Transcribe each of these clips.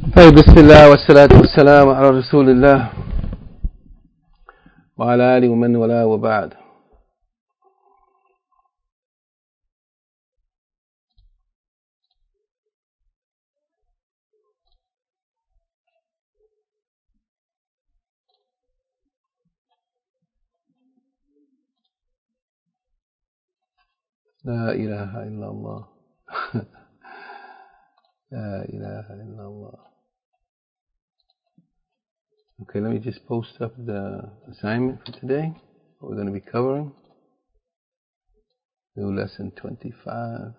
طيب، بسم الله والصلاة والسلام على رسول الله وعلى آله ومن والاه وبعد. لا إله إلا الله. لا إله إلا الله. Okay, let me just post up the assignment for today. What we're going to be covering. New lesson 25.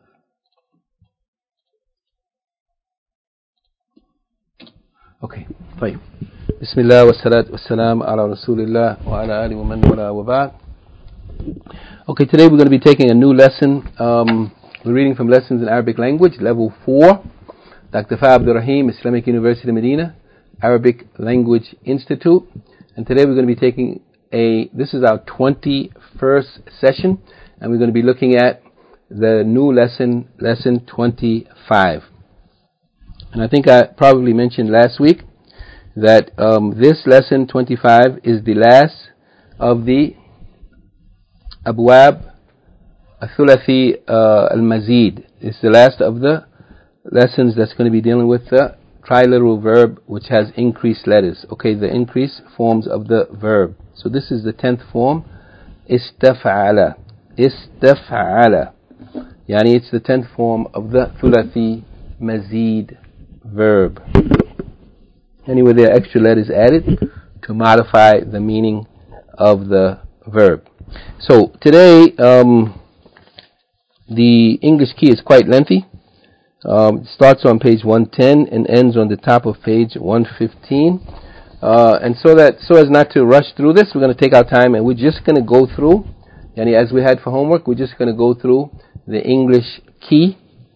Okay, طيب. بسم الله والصلاة والسلام على رسول الله وعلى آله ومن والاه وبعد. Okay, today we're going to be taking a new lesson. We're reading from Lessons in Arabic Language, level 4. Dr. Fa Abdul Rahim, Islamic University Medina, Arabic Language Institute. And today we're going to be taking this is our 21st session, and we're going to be looking at the new lesson, lesson 25. And I think I probably mentioned last week that this lesson 25 is the last of the Abwab Thulathi al-Mazid. It's the last of the lessons that's going to be dealing with the triliteral verb which has increased letters. Okay, the increased forms of the verb. So this is the 10th form, istaf'ala. Istaf'ala. Yani it's the 10th form of the Thulathi Mazid verb. Anyway, there are extra letters added to modify the meaning of the verb. So today, the English key is quite lengthy. It starts on page 110 and ends on the top of page 115. And so as not to rush through this, we're going to take our time and we're just going to go through, and as we had for homework, we're just going to go through the English key,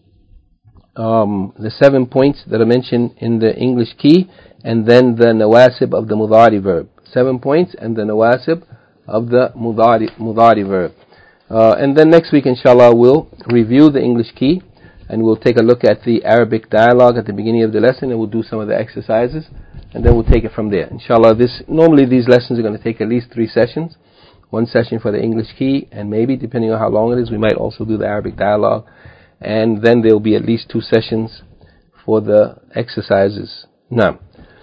the 7 points that are mentioned in the English key, and then the nawasib of the mudari verb. 7 points and the nawasib of the mudari verb. And then next week, inshallah, we'll review the English key, and we'll take a look at the Arabic dialogue at the beginning of the lesson, and we'll do some of the exercises, and then we'll take it from there. Inshallah, normally these lessons are going to take at least 3 sessions. 1 session for the English key, and maybe, depending on how long it is, we might also do the Arabic dialogue. And then there will be at least 2 sessions for the exercises. Now,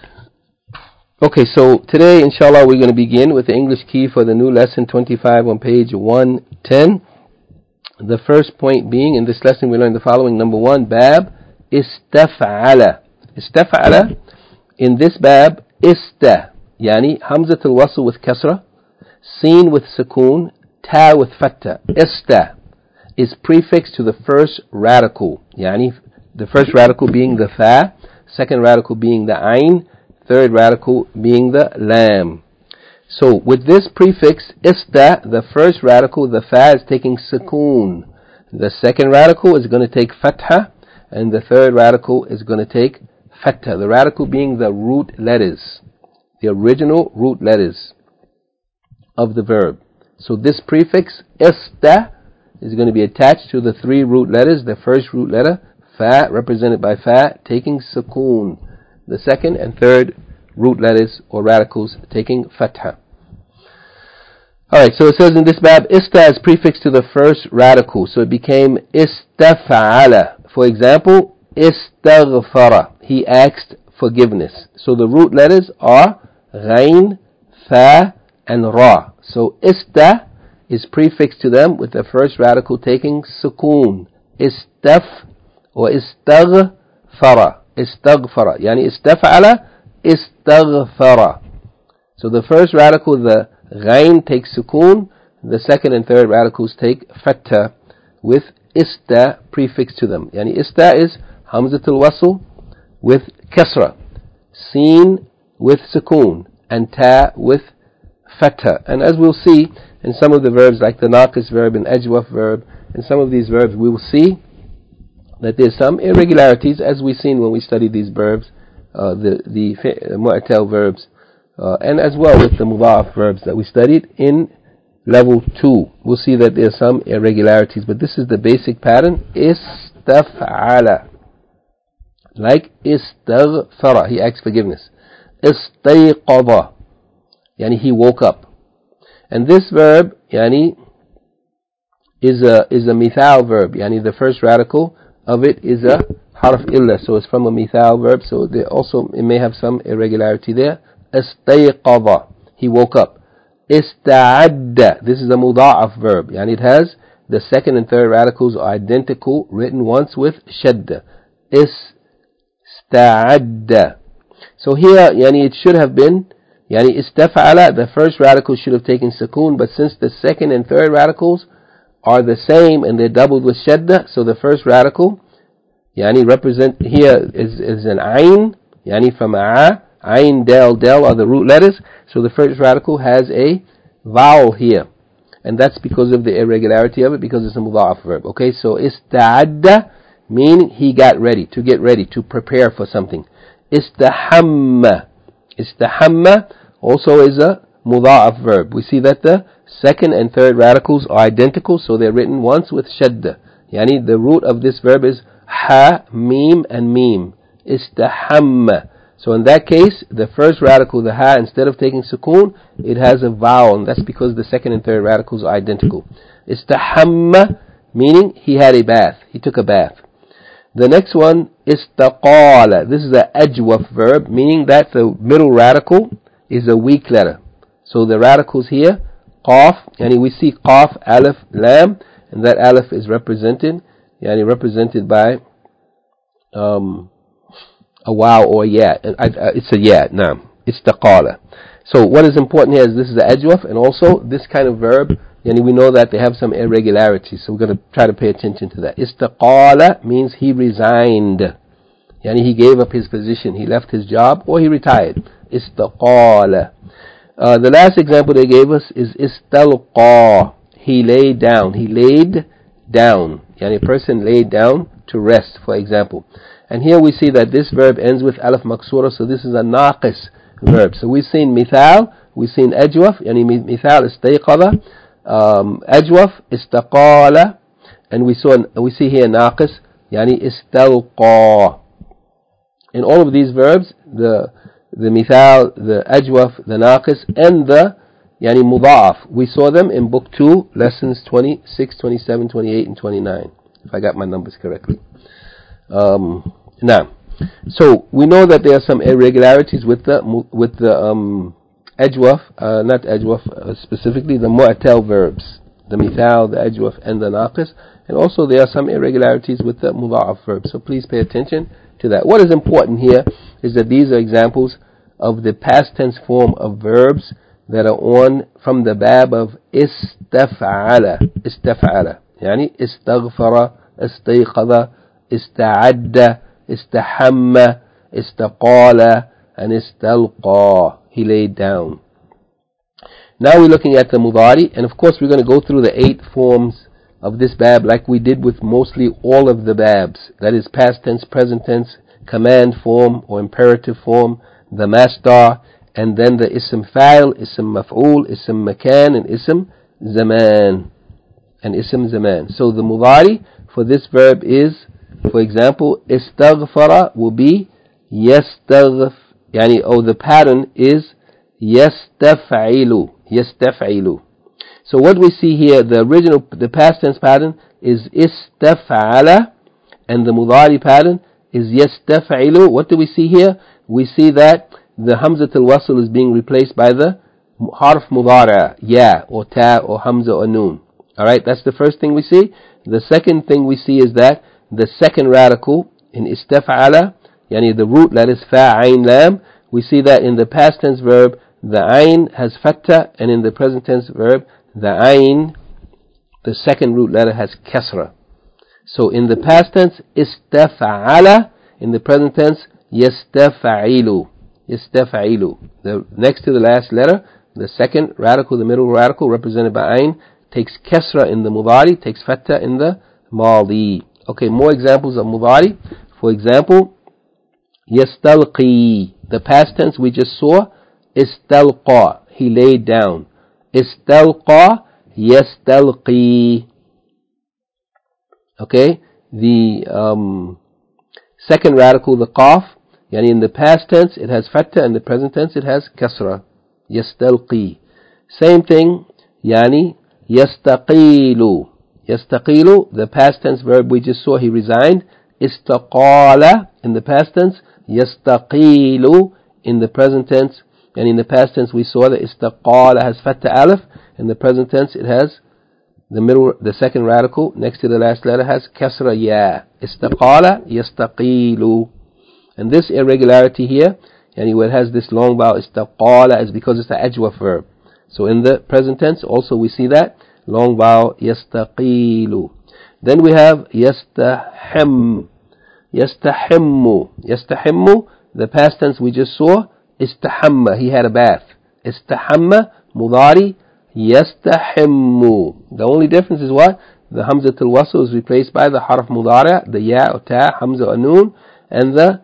okay, so today, inshallah, we're going to begin with the English key for the new lesson 25 on page 110. The first point being, in this lesson we learned the following. Number 1, bab istaf'ala. Istaf'ala, in this bab, yani hamzat al-wasl with kasra, sin with sukoon, ta with fatta. Is prefixed to the first radical, yani the first radical being the fa, second radical being the ayn, third radical being the lam. So with this prefix the first radical, the fa, is taking sukoon. The second radical is going to take fatha, and the third radical is going to take fatha. The radical being the root letters, the original root letters of the verb. So this prefix is going to be attached to the 3 root letters. The first root letter, fa, represented by fa, taking sukoon. The second and third root letters or radicals taking fatha. Alright, so it says in this bab, is prefixed to the first radical, so it became istaf'ala. For example, istaghfara, he asked forgiveness. So the root letters are ghain, fa, and ra. So is prefixed to them with the first radical taking sukoon. Istaf or istaghfara. Istaghfara. Yani istaf'ala, istaghfara. So the first radical, the ghain, takes sukoon. The second and third radicals take fatha with prefixed to them. Yani is hamzatul wasl with kasra, sin with sukoon, and ta with fatha. And as we'll see in some of the verbs like the naqis verb and ajwaf verb, in some of these verbs we will see that there's some irregularities, as we've seen when we studied these verbs, the mu'tal verbs, and as well with the mudaf verbs that we studied in level 2. We'll see that there's some irregularities, but this is the basic pattern, istaf'ala. Like istaghfara, he asked forgiveness. Istayqadha, yani he woke up. And this verb, yani, is a mithal verb. Yani the first radical of it is a harf illa, so it's from a mithal verb. So there also it may have some irregularity there. Istayqadha, he woke up. Ista'adda, this is a muda'af verb. Yani it has the second and third radicals are identical, written once with shadda. Ista'adda. So here, yani it should have been, yani istaf'ala, the first radical should have taken sukoon, but since the second and third radicals are the same and they're doubled with shadda, so the first radical, yani represent here is an ayn, yani from a, ayn, del, del are the root letters, so the first radical has a vowel here, and that's because of the irregularity of it, because it's a mudha'af verb. Okay, so ista'adda, meaning he got ready, to get ready, to prepare for something. Istahamma, istahamma also is a mudha'af verb. We see that the second and third radicals are identical, so they're written once with shadda. Yani the root of this verb is ha, mim, and mim. Istahamma. So in that case, the first radical, the ha, instead of taking sukoon, it has a vowel, and that's because the second and third radicals are identical. Istahamma, meaning he had a bath, he took a bath. The next one, istaqala. This is an ajwaf verb, meaning that the middle radical is a weak letter. So the radicals here, qaf, yani we see qaf, alif, lam, and that alif is represented by a waw or a ya. It's a ya, naam. Istaqala. So what is important here is this is an ajwaf, and also this kind of verb, yani we know that they have some irregularities, so we're going to try to pay attention to that. Istaqala means he resigned. Yani he gave up his position, he left his job, or he retired. Istaqala. The last example they gave us is istalqa. He laid down. He laid down. Yani a person laid down to rest, for example. And here we see that this verb ends with alif maksura, so this is a naqis verb. So we've seen mithal, we've seen ajwaf, yani mithal istayqadha, ajwaf, istaqala, and we see here naqis, yani istalqa. In all of these verbs, the mithal, the ajwaf, the naqis, and the yani mudha'af, we saw them in book 2, lessons 26, 27, 28, and 29, if I got my numbers correctly. Now, so we know that there are some irregularities with the ajwaf, not ajwaf specifically, the mu'tal verbs, the mithal, the ajwaf, and the naqis, and also there are some irregularities with the mudha'af verbs. So please pay attention to that. What is important here is that these are examples of the past tense form of verbs that are on from the bab of istaf'ala, istaf'ala, yani istaghfara, istayqadha, ista'adda, istahamma, istaqala, and istalqa. He laid down. Now we're looking at the mudari, and of course we're going to go through the 8 forms of this bab like we did with mostly all of the babs. That is past tense, present tense, command form or imperative form, the masdar, and then the ism fa'il, ism maf'ul, ism makan, and ism zaman. So the mudari for this verb is, for example, istaghfara will be yastaghf, yani, the pattern is yastaf'ilu. So what we see here, the past tense pattern is istaf'ala, and the mudari pattern is yastaf'ilu. What do we see here? We see that the hamzat al-wasl is being replaced by the harf mudara, ya, or ta, or hamza, or noon. Alright, that's the first thing we see. The second thing we see is that the second radical in istaf'ala, yani the root letters fa, ayn, lam, we see that in the past tense verb, the ayn has fatha, and in the present tense verb, the ayn, the second root letter, has kasra. So in the past tense, istaf'ala, in the present tense, yastaf'ilu. The next to the last letter, the second radical, the middle radical, represented by ayn, takes kasra in the mudari, takes fatha in the madi. Okay, more examples of mudari. For example, yastalqi. The past tense we just saw, istalqa. He laid down. Istalqa, yastalqi. Okay, the Second radical, the qaf, yani in the past tense it has fatha, in the present tense it has kasra. Yastalqi. Same thing, yani yastaqilu. Yastaqilu, the past tense verb we just saw, he resigned. Istaqala in the past tense. Yastaqilu in the present tense. And in the past tense we saw that istaqala has fatha alif. In the present tense it has the second radical next to the last letter has kasra ya. Istaqala yastaqilu. And this irregularity here, yani where it has this long vowel istaqala, is because it's the ajwaf verb. So in the present tense also we see that long vowel yastaqilu. Then we have yastahim. Yastahimmu. Yastahimmu, the past tense we just saw, istahamma, he had a bath. Istahamma, mudari, yastahimmu. The only difference is what? The hamzatul wasl is replaced by the harf mudari, the ya or ta, hamza or noon, and the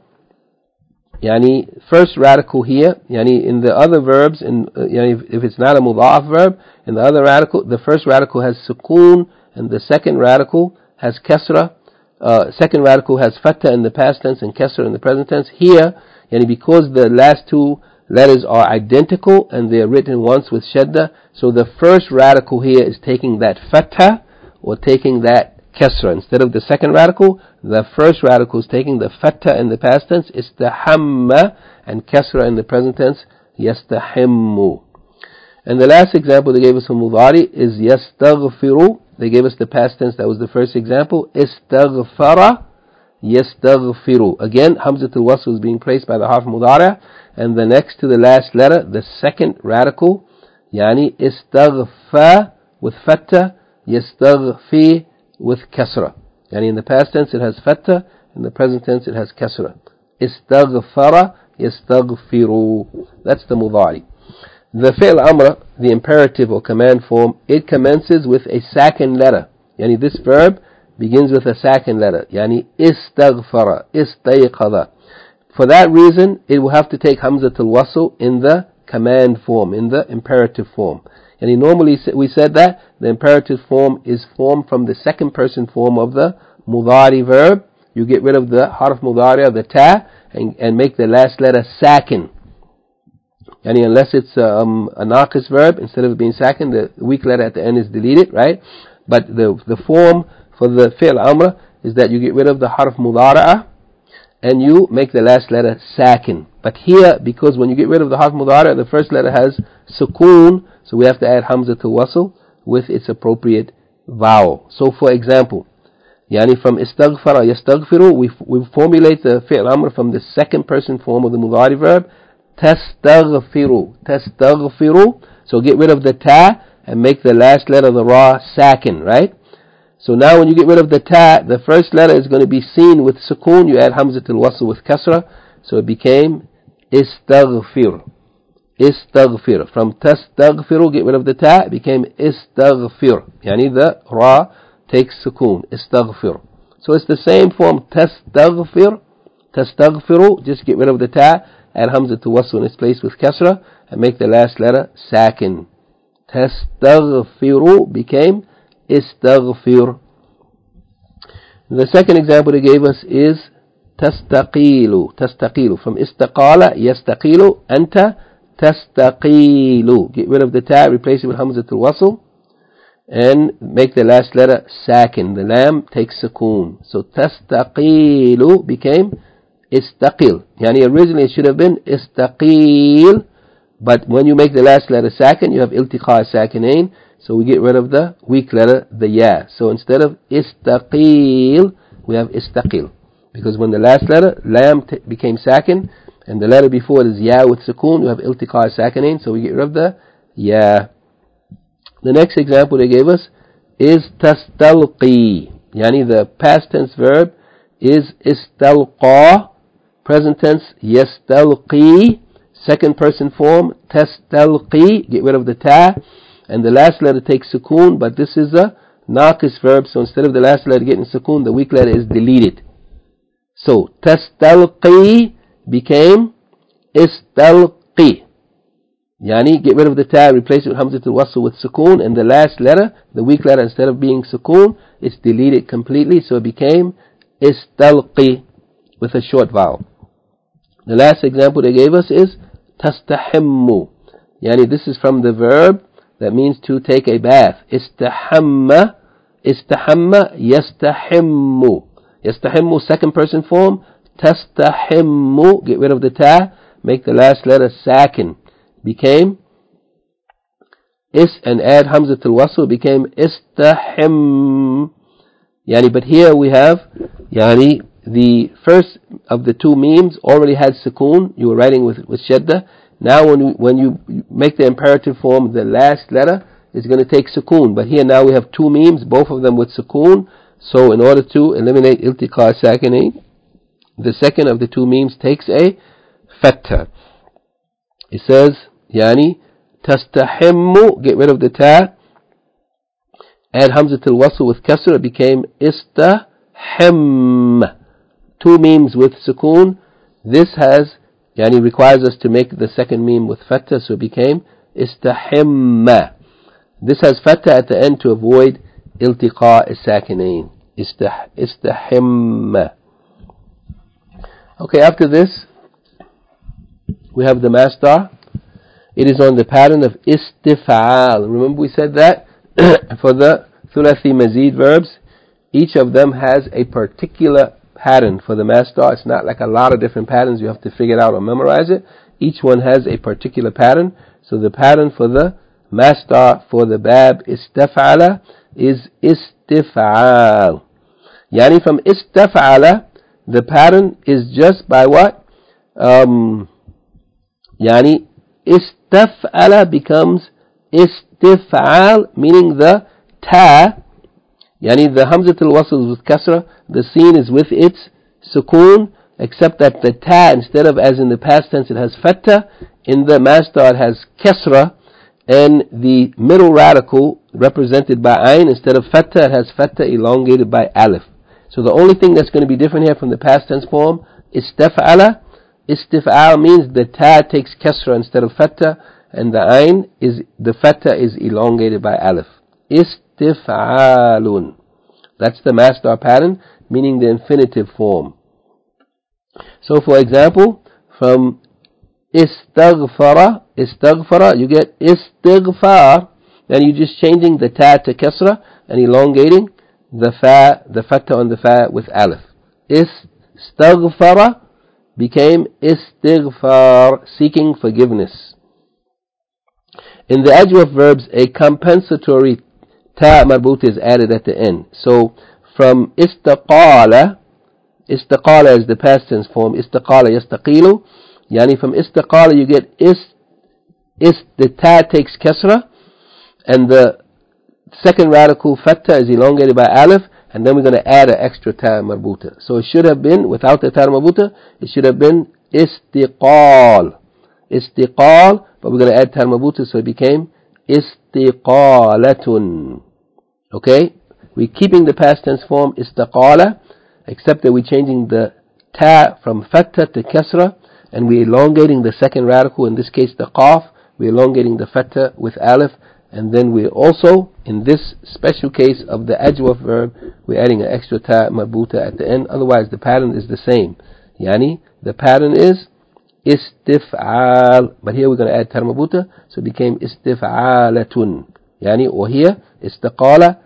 yani first radical here, yani in the other verbs, yani if it's not a mudha'af verb, in the other radical, the first radical has sukoon, and the second radical has kasra. Second radical has fatha in the past tense and kasra in the present tense. Here, yani because the last two letters are identical and they are written once with shadda, so the first radical here is taking that fatha or taking that kasra. Instead of the second radical, the first radical is taking the fatha in the past tense, istahamma, and kasra in the present tense, yastahimmu. And the last example they gave us from mudari is yastaghfiru. They gave us the past tense, that was the first example. Istaghfara, yastaghfiru. Again, hamzatul wasl is being placed by the harf mudari, and the next to the last letter, the second radical, yani istaghfa with fatha, yastaghfi with kasra. Yani in the past tense it has fatha, in the present tense it has kasra. Istaghfara, yastaghfiru. That's the mudari. The fi'l amr, the imperative or command form, it commences with a second letter. Yani this verb begins with a second letter. Yani istaghfara, istayqadha. For that reason, it will have to take hamzatul wasl in the command form, in the imperative form. And normally we said that the imperative form is formed from the second person form of the mudari verb. You get rid of the harf mudari, the ta, and make the last letter sakin. Yani unless it's a naqis verb, instead of it being sakin, the weak letter at the end is deleted, right? But the form for the fi'l amr is that you get rid of the harf mudari'ah and you make the last letter sakin. But here, because when you get rid of the harf mudari'ah, the first letter has sukoon, so we have to add hamzatul wasl with its appropriate vowel. So for example, yani from istaghfara yastaghfiru, we formulate the fi'l amr from the second person form of the mudari verb, tastaghfiru, tastaghfiru. So get rid of the ta and make the last letter of the ra sakin, right? So now when you get rid of the ta, the first letter is going to be seen with sukoon. You add hamzatul wasl with kasra, so it became istaghfir. Istaghfir. From tastaghfiru, get rid of the ta, it became istaghfir. Yani the ra takes sukoon. Istaghfir. So it's the same form. Tastaghfir, tastaghfiru. Just get rid of the ta, add hamzatul wasl in its place with kasra, and make the last letter sakin. Tastaghfiru became istaghfir. The second example they gave us is tastaqilu. Tastaqilu. From istaqala, yastaqilu, anta tastaqilu. Get rid of the ta, replace it with hamzatul wasl, and make the last letter sakin. The lam takes sukoon. So tastaqilu became istaqil. Yani originally it should have been istaqil, but when you make the last letter sakin, you have iltiqa sakinain, so we get rid of the weak letter, the ya. So instead of istaqil, we have istaqil. Because when the last letter, lam, became sakin, and the letter before it is ya with sukoon, you have iltiqa sakinain, so we get rid of the ya. The next example they gave us is tastalqi. Yani the past tense verb is istalqa, present tense yastalqi, second person form tastalqi, get rid of the ta, and the last letter takes sukoon, but this is a naqis verb, so instead of the last letter getting sukoon, the weak letter is deleted. So tastalqi became istalqi. Yani get rid of the ta, replace it with hamzatul wasl with sukoon, and the last letter, the weak letter, instead of being sukoon, it's deleted completely, so it became istalqi. with a short vowel. The last example they gave us is تستحم. Yani this is from the verb that means to take a bath. استحم يستحم. يستحم second person form. تستحم, get rid of the ta, make the last letter sakin. Became is and add hamzatul wasl, became istahim. Yani, but here we have yani the first of the two memes already had sukoon. You were writing with shadda. Now when you make the imperative form, the last letter is going to take sukoon. But here now we have two memes, both of them with sukoon. So in order to eliminate iltiqa sakinain, the second of the two memes takes a fatha. It says, yani, tastahimmu, get rid of the ta, add hamzatul wasl with kasra, it became istahim. Two memes with sukoon. This has, yani, requires us to make the second meme with fatha, so it became istahimma. This has fatha at the end to avoid iltiqa as-sakinain. Istahimma. Okay, after this, we have the masdar. It is on the pattern of istif'al. Remember we said that for the thulathi mazid verbs, each of them has a particular pattern for the masdar. It's not like a lot of different patterns you have to figure it out or memorize it. Each one has a particular pattern. So the pattern for the masdar for the bab istaf'ala is istif'al. Yani from istaf'ala, the pattern is just by what? Yani istaf'ala becomes istif'al, meaning the ta, yani the hamzatul wasl is with kasra, the sin is with its sukoon, except that the ta, instead of as in the past tense it has fatha, in the masdar it has kasra, and the middle radical represented by ayn, instead of fatha it has fatha elongated by alif. So the only thing that's going to be different here from the past tense form is istaf'ala. Istif'al means the ta takes kasra instead of fatha, and the ayn is, the fatha is elongated by alif. Istif'alun. That's the masdar pattern, meaning the infinitive form. So for example, from istaghfara, you get istighfar, then you're just changing the ta to kasra and elongating the fatha on the fa with alif. Istaghfara became istighfar, seeking forgiveness. In the adjective verbs, a compensatory ta marbut is added at the end. So from istaqala is the past tense form, istaqala yastaqilu, yani from istaqala you get the ta takes kasra, and the second radical fatha is elongated by alif, and then we're going to add an extra ta marbuta. So it should have been, without the ta marbuta, it should have been istiqal, but we're going to add ta marbuta, so it became istiqalatun. Okay, we're keeping the past tense form istaqala, except that we're changing the ta from fatha to kasra, and we're elongating the second radical, in this case the qaf, we're elongating the fatha with alif, and then we're also, in this special case of the adjective verb, we're adding an extra ta marbuta at the end. Otherwise the pattern is the same. Yani, the pattern is istif'al, but here we're going to add ta marbuta, so it became istif'alatun. Yani, or here, istaqala,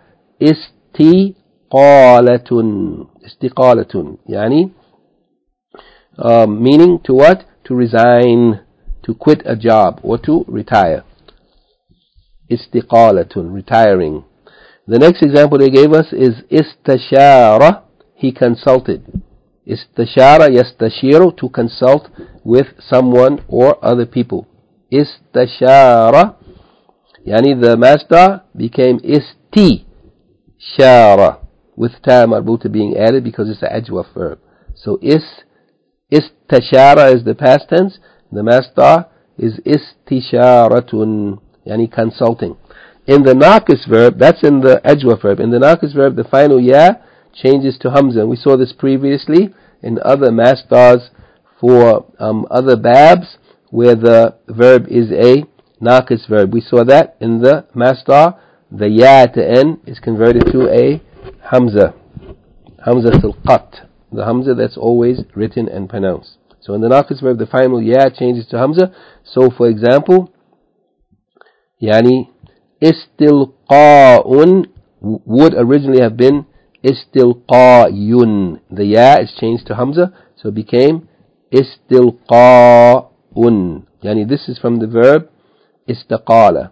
istiqalatun. Yani, meaning to what? To resign, to quit a job, or to retire. Istiqalatun, retiring. The next example they gave us is istashara, he consulted. Istashara yastashiru, to consult with someone or other people. Istashara, yani the masdar became istishara, with ta marbuta being added because it's an adjective verb. So istashara is the past tense, the masdar is istisharatun, yani consulting. In the naqis verb, that's in the adjective verb. In the naqis verb, the final ya changes to hamza. We saw this previously in other masdars for other babs where the verb is a naqis verb. We saw that in the masdar, the ya at the end is converted to a hamza, hamzatul qat. the Hamza that's always written and pronounced. So in the Naqis verb, the final ya changes to Hamza. So for example, yani istilqa'un would originally have been istilqa'yun. The ya is changed to Hamza, so it became istilqa'un. Yani this is from the verb istaqala.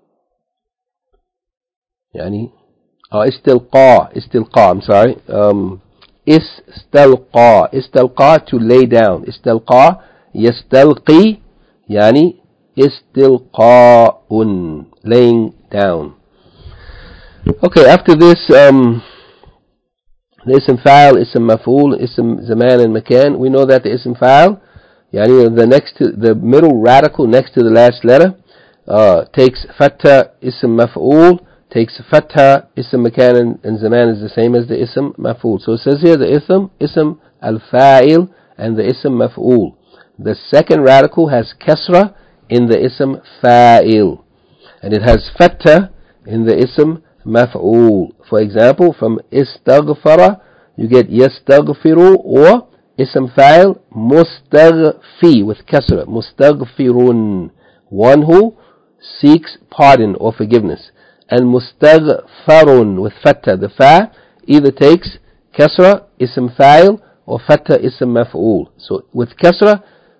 Yani istilqa, I'm sorry. Istalqa, to lay down. Istalqa, yastalqi, yani istilqa'un, laying down. Okay, after this, the ism fa'il, ism maf'ul, ism zaman and makan. We know that the ism fa'il, yani the middle radical next to the last letter, takes fatha, ism maf'ul, takes fatha, ism makan and zaman is the same as the ism maf'ul. So it says here the ism al-fa'il and the ism maf'ul. The second radical has kasra in the ism fa'il, and it has fatha in the ism maf'ul. For example, from istaghfara you get yastaghfiru, or ism fa'il mustaghfi with kasra, mustaghfirun, one who seeks pardon or forgiveness. And mustaghfarun with fatha, the fa either takes kasra, ism fa'il, or fatha, ism maf'ul. So with kasra,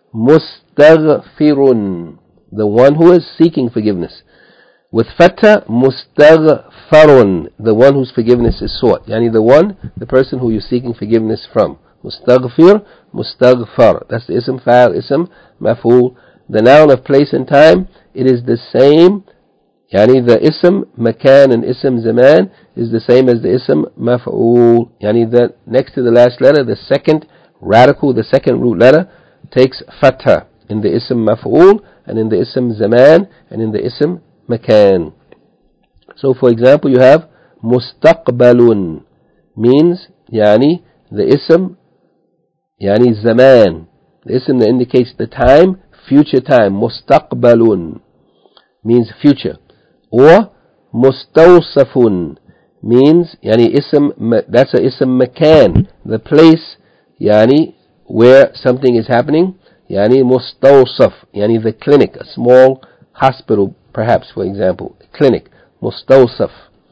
mustaghfirun, the one who is seeking forgiveness. With fatha, mustaghfarun, the one whose forgiveness is sought. Yani the person who you're seeking forgiveness from. Mustaghfir, mustaghfar. That's the ism fa'il, ism maf'ul. The noun of place and time, it is the same. Yani the ism makan and ism zaman is the same as the ism maf'ul. Yani the next to the last letter, the second radical, the second root letter, takes fatha in the ism maf'ul, and in the ism zaman, and in the ism makan. So for example, you have mustaqbalun, means yani the ism, yani zaman, the ism that indicates the time, future time. Mustaqbalun means future. Or mustawsafun means yani ism, that's a ism makan, the place yani where something is happening. Yani mustawsaf, yani the clinic, a small hospital perhaps, for example, a clinic. Mustawsaf,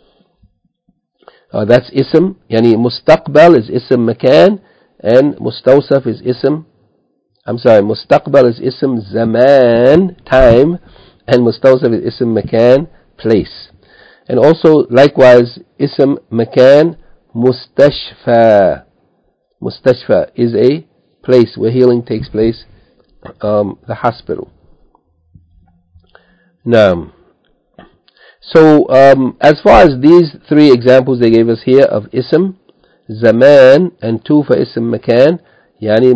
that's ism. Yani mustaqbal is ism makan, and mustawsaf is ism, mustaqbal is ism zaman, time, and mustawsaf is ism makan, place. And also likewise ism makan, mustashfa. Mustashfa is a place where healing takes place, the hospital. Now, so as far as these three examples they gave us here of ism, zaman, and two for ism makan, yani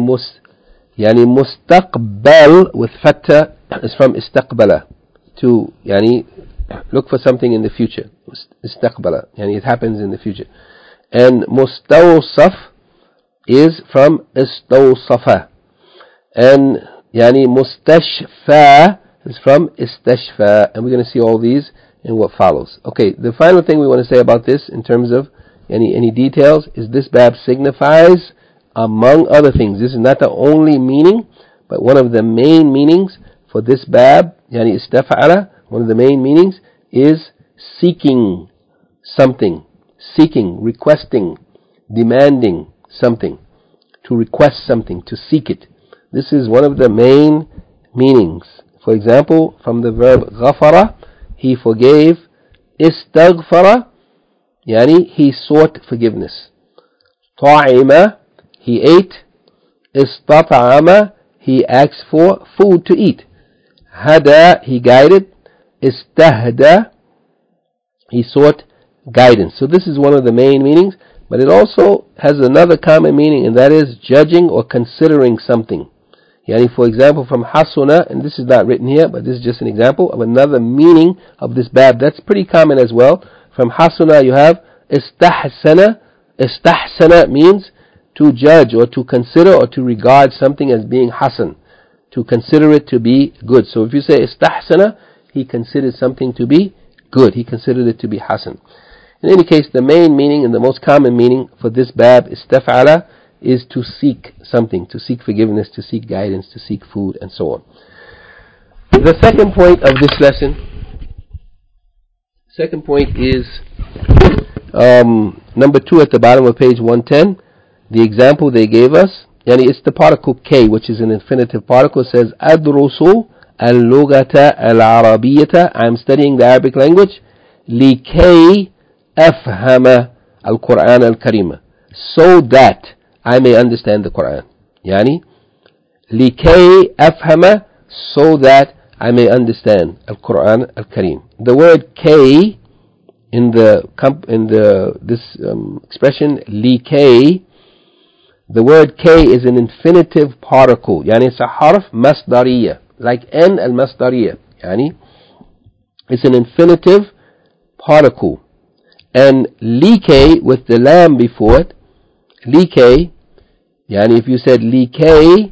mustaqbal with fatha is from istaqbala, to yani look for something in the future. Istaqbala, yani it happens in the future. And mustawsaf is from istawsafa. And yani mustashfa is from istashfa. And we're going to see all these in what follows. Okay, the final thing we want to say about this in terms of any details is this bab signifies, among other things, this is not the only meaning, but one of the main meanings for this bab, yani istafa'ala, one of the main meanings is seeking something, seeking, requesting, demanding something, to request something, to seek it. This is one of the main meanings. For example, from the verb ghafara, he forgave. Istaghfara, yani he sought forgiveness. Ta'ima, he ate. Istata'ama, he asked for food to eat. Hada, he guided. Istahda, he sought guidance. So this is one of the main meanings, but it also has another common meaning, and that is judging or considering something. Yani, for example, from hasuna, and this is not written here, but this is just an example of another meaning of this bab that's pretty common as well. From hasuna you have istahsana. Istahsana means to judge or to consider or to regard something as being hasan, to consider it to be good. So if you say istahsana, he considered something to be good, he considered it to be hasan. In any case, the main meaning and the most common meaning for this bab, istaf'ala, is to seek something, to seek forgiveness, to seek guidance, to seek food, and so on. The second point of this lesson, is number 2 at the bottom of page 110. The example they gave us, it's the particle K, which is an infinitive particle. It says, أدرس اللغة العربية. I'm studying the Arabic language. لكي أفهم القرآن الكريم. So that I may understand the Quran. لكي أفهم, so that I may understand Al-Quran Al-Karim. The word K in this expression likay, the word K is an infinitive particle. It's a harf masdariya, like N al-masdariya. It's an infinitive particle. And likay with the lam before it, likay, if you said likay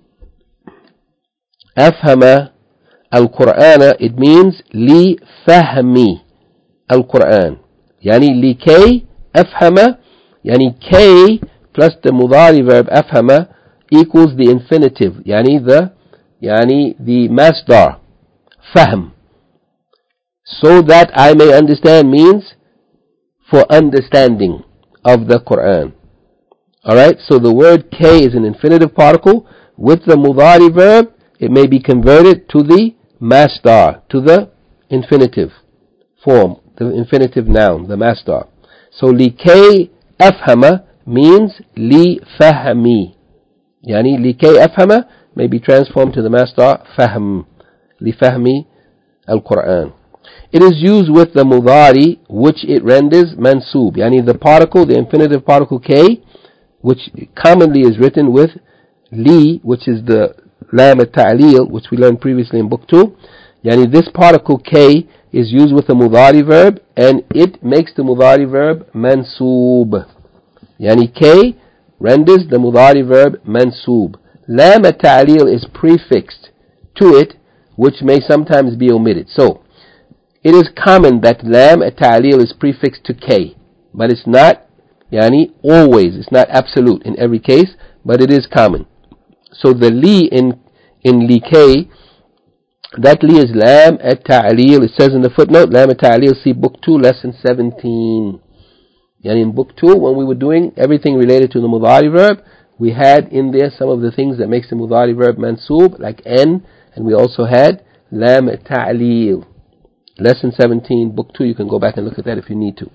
afhama al-Qur'ana, it means li fahmi al-Qur'an. likay afhama, K plus the mudari verb afhama equals the infinitive, the masdar, fahm. So that I may understand means for understanding of the Quran. Alright, so the word K is an infinitive particle. With the mudari verb, it may be converted to the masdar, to the infinitive form, the infinitive noun, the masdar. So likay afhama means li fahmi. Likay afhama may be transformed to the masdar fahm, li fahmi al-Quran. It is used with the mudari, which it renders mansub. The particle, the infinitive particle K, which commonly is written with li, which is the lam at-ta'lil, which we learned previously in book 2. This particle K is used with the mudari verb, and it makes the mudari verb mansub. K renders the mudari verb mansub. Lam at-ta'lil is prefixed to it, which may sometimes be omitted. So, it is common that lam at-ta'lil is prefixed to K, but it's not, always, it's not absolute in every case, but it is common. So the li in likay, that li is lam at-ta'lil. It says in the footnote, lam at-ta'lil, see book 2, lesson 17. In book 2, when we were doing everything related to the mudari verb, we had in there some of the things that makes the mudari verb mansub, like n, and we also had lam at-ta'lil. Lesson 17, book 2, you can go back and look at that if you need to.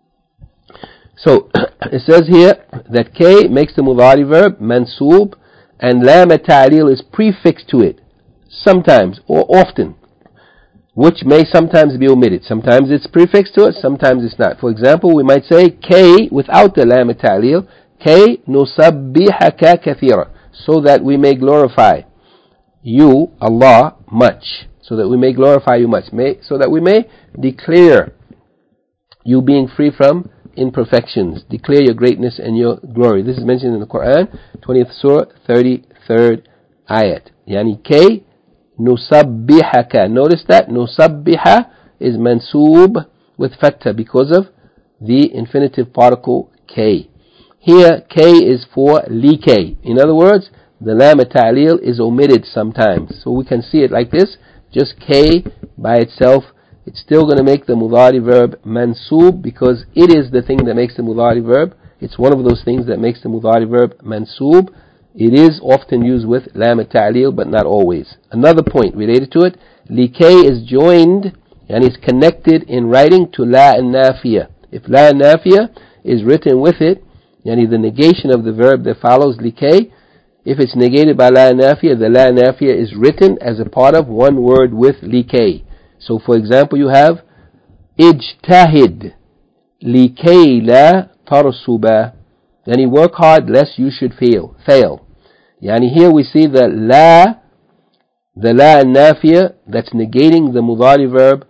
So, it says here that K makes the mudari verb mansub, and lam at-ta'lil is prefixed to it, sometimes or often, which may sometimes be omitted. Sometimes it's prefixed to it, sometimes it's not. For example, we might say K without the lam at-ta'lil, K nusabbihaka kathira, so that we may glorify you, Allah, much. So that we may glorify you much. So that we may declare you being free from imperfections. Declare your greatness and your glory. This is mentioned in the Quran, 20th Surah, 33rd ayat. K nusabbihaka. Notice that nusabbiha is mansub with fatha because of the infinitive particle K. Here K is for likay. In other words, the lam at-ta'lil is omitted sometimes. So we can see it like this. Just K by itself, it's still going to make the mudari verb mansub, because it is the thing that makes the mudari verb. It's one of those things that makes the mudari verb mansub. It is often used with lam at-ta'lil, but not always. Another point related to it, likay is joined and is connected in writing to la an-nafiya. If la an-nafiya is written with it, the negation of the verb that follows likay, if it's negated by la nafiya, the la nafiya is written as a part of one word with likay. So for example, you have ijtahid likay la tarsuba. Work hard lest you should fail. Here we see the la nafiya that's negating the mudari verb,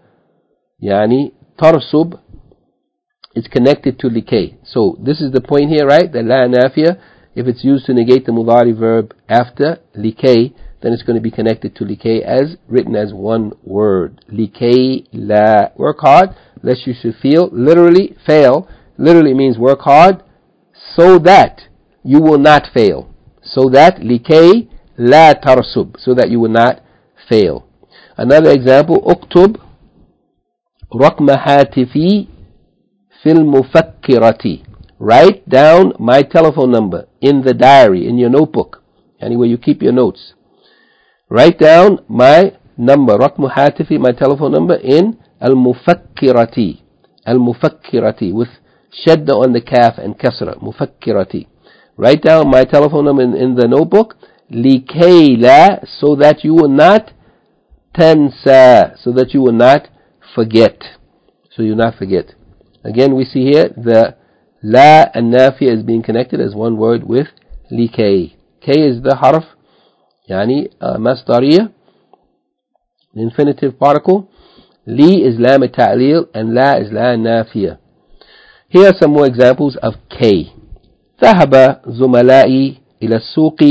tarsub, is connected to likay. So this is the point here, right? The la nafiya, if it's used to negate the mudari verb after likay, then it's going to be connected to likay as written as one word. Likay la. Work hard lest you should fail. Literally means work hard so that you will not fail. So that لكي لا ترسب, so that you will not fail. Another example, اكتب رقم هاتفي في المفكرة. Write down my telephone number in the diary, in your notebook, anywhere you keep your notes. Write down my number, رقم هاتفي, my telephone number, in المفكرة. المفكرة, with shadda on the calf and kasra, مفكرة. Write down my telephone number in the notebook, لكي لا, so that you will not تنسى, so that you will not forget. So you will not forget. Again, we see here the la and nafiya is being connected as one word with لكي. K is the harf, يعني masdariya, infinitive particle. Li is lam ta'lil and la is la nafiya. Here are some more examples of K. ذهب زملائي إلى السوق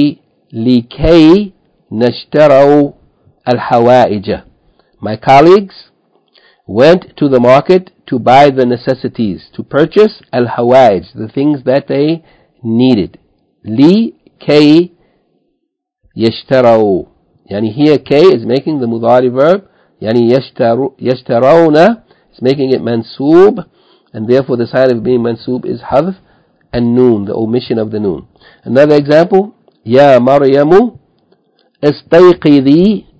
لكي نشتروا الحوائج. My colleagues went to the market to buy the necessities, to purchase al-hawaij, the things that they needed. لكي يشتروا. Yani here K is making the mudari verb. Yani يشترون is making it mansoob, and therefore the sign of being mansoob is hadf and noon, the omission of the noon. Another example, يا مريم استيقظي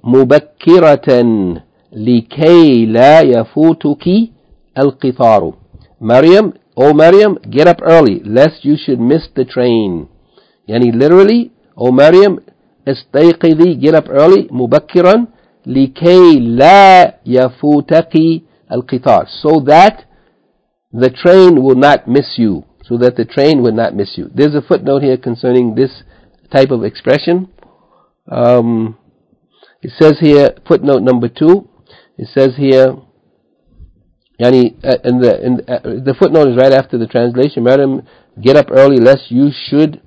مبكرة لكي لا يفوتك القطار. Maryam, oh Maryam, get up early lest you should miss the train. Yani literally, oh Maryam, استيقظي, get up early, مبكرا لكي لا يفوتك القطار, so that the train will not miss you. So that the train will not miss you. There's a footnote here concerning this type of expression. It says here, footnote number 2, it says here, yani, the footnote is right after the translation. Madam, get up early lest you should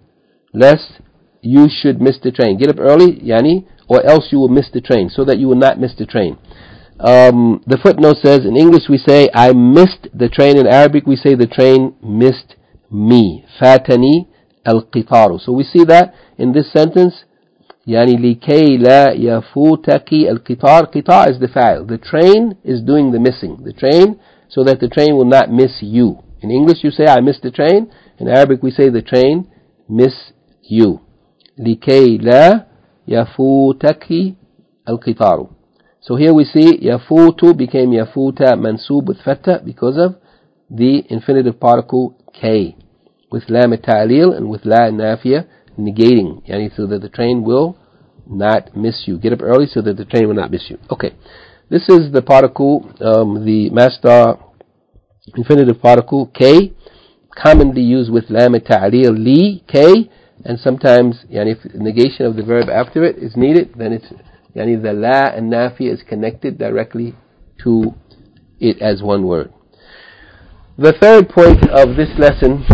miss the train. Get up early, yani, or else you will miss the train, so that you will not miss the train. The footnote says, in English we say, I missed the train. In Arabic we say, the train missed me. Fatani al-qitaru. So we see that in this sentence, يعني لكي لا يفوتك القطار. Qitar is the fa'il. The train is doing the missing. The train, so that the train will not miss you. In English you say, I missed the train. In Arabic we say, the train miss you. لكي لا يفوتك القطار. So here we see yafutu became yafuta mansub with fatha because of the infinitive particle K, with lam ta'lil and with la nafiya negating, yani, so that the train will not miss you. Get up early so that the train will not miss you. Okay, this is the particle, the masdar infinitive particle K, commonly used with lam ta'lil li K, and sometimes, yani, if negation of the verb after it is needed, then it's, yani, the la and nafi is connected directly to it as one word. The third point of this lesson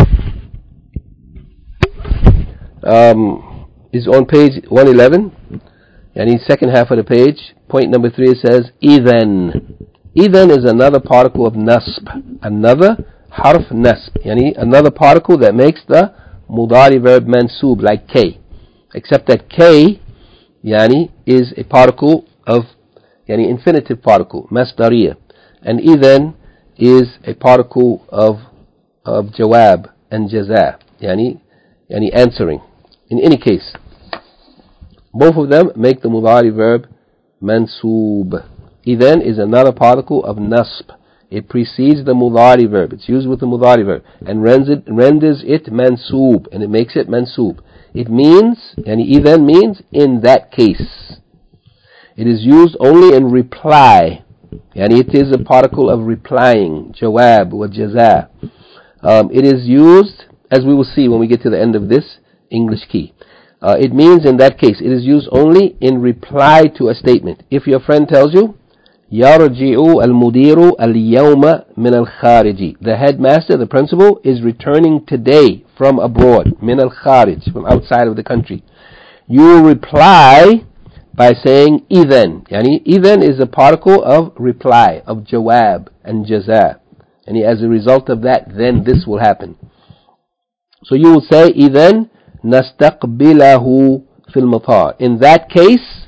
is on page 111, yani second half of the page. Point number 3, it says idhan. Idhan is another particle of nasb, another harf nasb, yani another particle that makes the mudari verb mansoob, like K, except that K, yani, is a particle of, yani, infinitive particle, masdariya, and idhan is a particle of jawab and jaza, yani answering. In any case, both of them make the mudari verb mansoob. Idhan is another particle of nasb. It precedes the mudari verb. It's used with the mudari verb and renders it mansoob, and it makes it mansoob. It means, yani idhan means in that case. It is used only in reply. Yani it is a particle of replying, jawab wa jaza. It is used, as we will see when we get to the end of this English key. It means in that case, it is used only in reply to a statement. If your friend tells you, يَرْجِعُ الْمُدِيرُ الْيَوْمَ مِنَ الْخَارِجِ, the headmaster, the principal, is returning today from abroad, مِنَ الْخَارِج, from outside of the country. You reply by saying idhan. Yani idhan is a particle of reply, of jawab and jaza. And as a result of that, then this will happen. So you will say idhan نستقبله في المطار. In that case,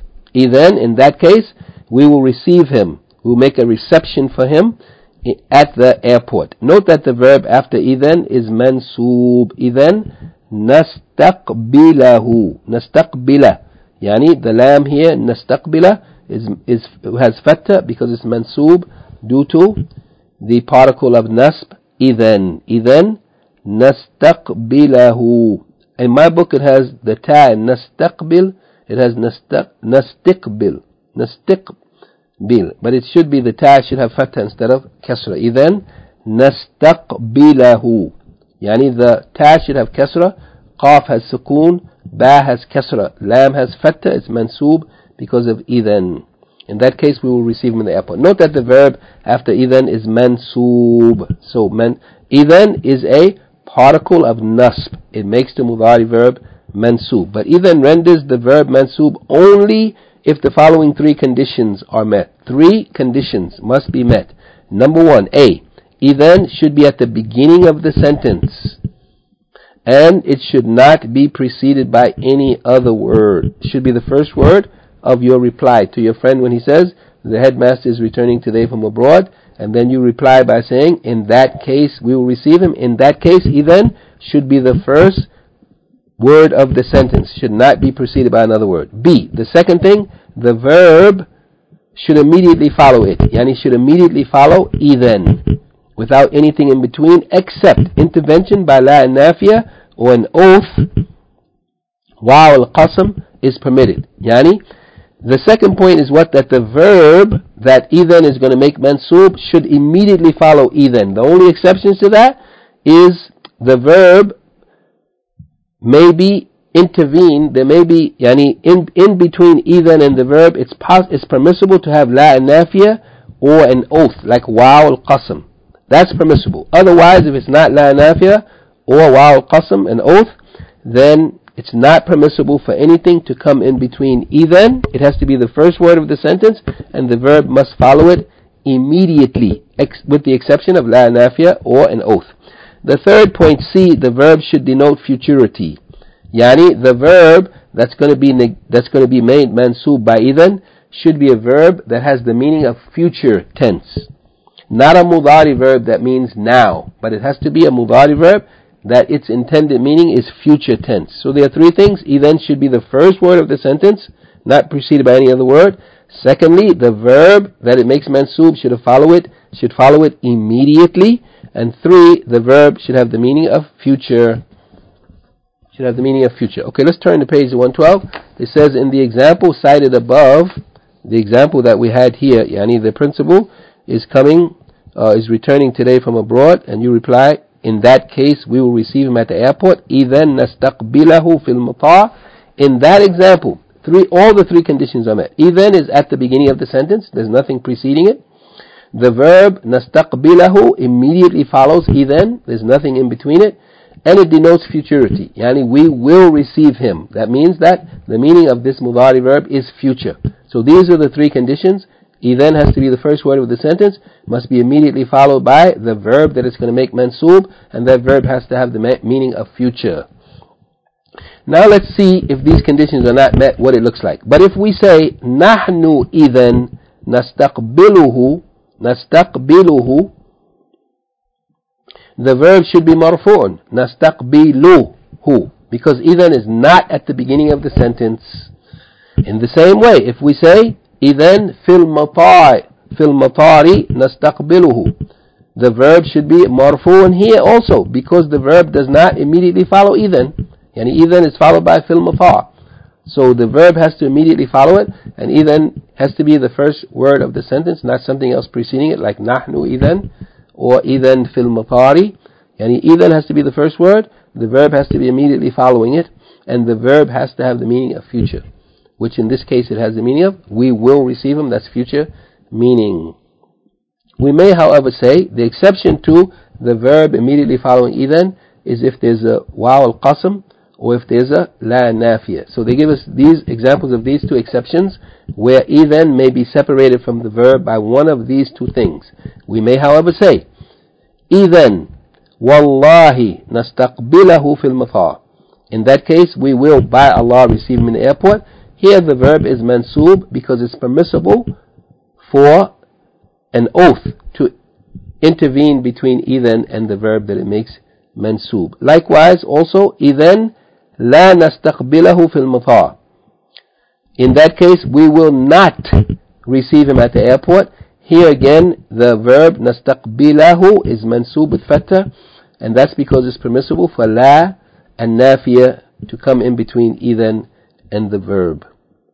we will receive him. We will make a reception for him at the airport. Note that the verb after إذن is mansoob. إذن نستقبله. نستقبله. يعني the lam here, نستقبله, has fatha because it's mansoob due to the particle of nasb. إذن. إذن نستقبله. In my book it has the ta in nastaqbil, it has nastiqbil, but it should be the ta should have fatha instead of kasra. إذن نستقبله, يعني the ta should have kasra, qaf has sukoon, ba has kasra, lam has fatha, it's mansoob because of إذن. In that case we will receive him in the airport. Note that the verb after إذن is mansoob. So إذن is a particle of nasb. It makes the mudari verb mansoob. But إذن renders the verb mansoob only if the following three conditions are met. Three conditions must be met. Number one, A, إذن should be at the beginning of the sentence, and it should not be preceded by any other word. It should be the first word of your reply to your friend when he says, the headmaster is returning today from abroad, and then you reply by saying, in that case we will receive him. In that case, إذن should be the first word of the sentence, should not be preceded by another word. B, the second thing, the verb should immediately follow it. Yani should immediately follow إذن, without anything in between except intervention by la nafiya or an oath. Waw al-qasam is permitted. Yani the second point is what? That the verb that إذن is going to make mansoob should immediately follow إذن. The only exceptions to that is the verb may be intervened. There may be in between إذن and the verb. It's permissible to have la nafiya or an oath like waw al-qasam. That's permissible. Otherwise, if it's not la nafiya or waw al-qasam, an oath, then it's not permissible for anything to come in between إذن. It has to be the first word of the sentence, and the verb must follow it immediately, with the exception of la nafiya or an oath. The third point, C, the verb should denote futurity. Yani the verb that's going to be made mansoob by إذن should be a verb that has the meaning of future tense, not a mudari verb that means now, but it has to be a mudari verb that its intended meaning is future tense. So there are three things. إذن should be the first word of the sentence, not preceded by any other word. Secondly, the verb that it makes mansoob should follow it immediately. And three, the verb should have the meaning of future. Okay, let's turn to page 112. It says in the example cited above, the example that we had here, yani the principal is returning today from abroad, and you reply, in that case we will receive him at the airport. إذن نستقبله في المطار. In that example, all the three conditions are met. إذن is at the beginning of the sentence, there's nothing preceding it. The verb نستقبله immediately follows إذن, there's nothing in between it, and it denotes futurity. Yani we will receive him. That means that the meaning of this mudari verb is future. So these are the three conditions. إذن has to be the first word of the sentence, must be immediately followed by the verb that is going to make mansoob, and that verb has to have the meaning of future. Now let's see if these conditions are not met, what it looks like. But if we say نحن إذن نستقبله, the verb should be marfu'un, nastaqbiluhu, because إذن is not at the beginning of the sentence. In the same way, if we say إذن في المطار نستقبله, the verb should be marfu'un here also, because the verb does not immediately follow إذن. Yani إذن is followed by في المطار. So the verb has to immediately follow it, and إذن has to be the first word of the sentence, not something else preceding it, like نحن إذن or إذن في المطار. Yani إذن has to be the first word, the verb has to be immediately following it, and the verb has to have the meaning of future, which in this case it has the meaning of we will receive him. That's future meaning. We may, however, say the exception to the verb immediately following إذن is if there's a waw al-qasam or if there's a la nafiya. So they give us these examples of these two exceptions where إذن may be separated from the verb by one of these two things. We may, however, say إذن والله نستقبله في المطار. In that case, we will, by Allah, receive him in the airport. Here the verb is mansoob because it's permissible for an oath to intervene between idhan and the verb that it makes mansoob. Likewise, also, idhan la nastaqbilahu fil matar. In that case, we will not receive him at the airport. Here again, the verb nastaqbilahu is mansoob with fatha, and that's because it's permissible for la and nafiya to come in between idhan and the verb.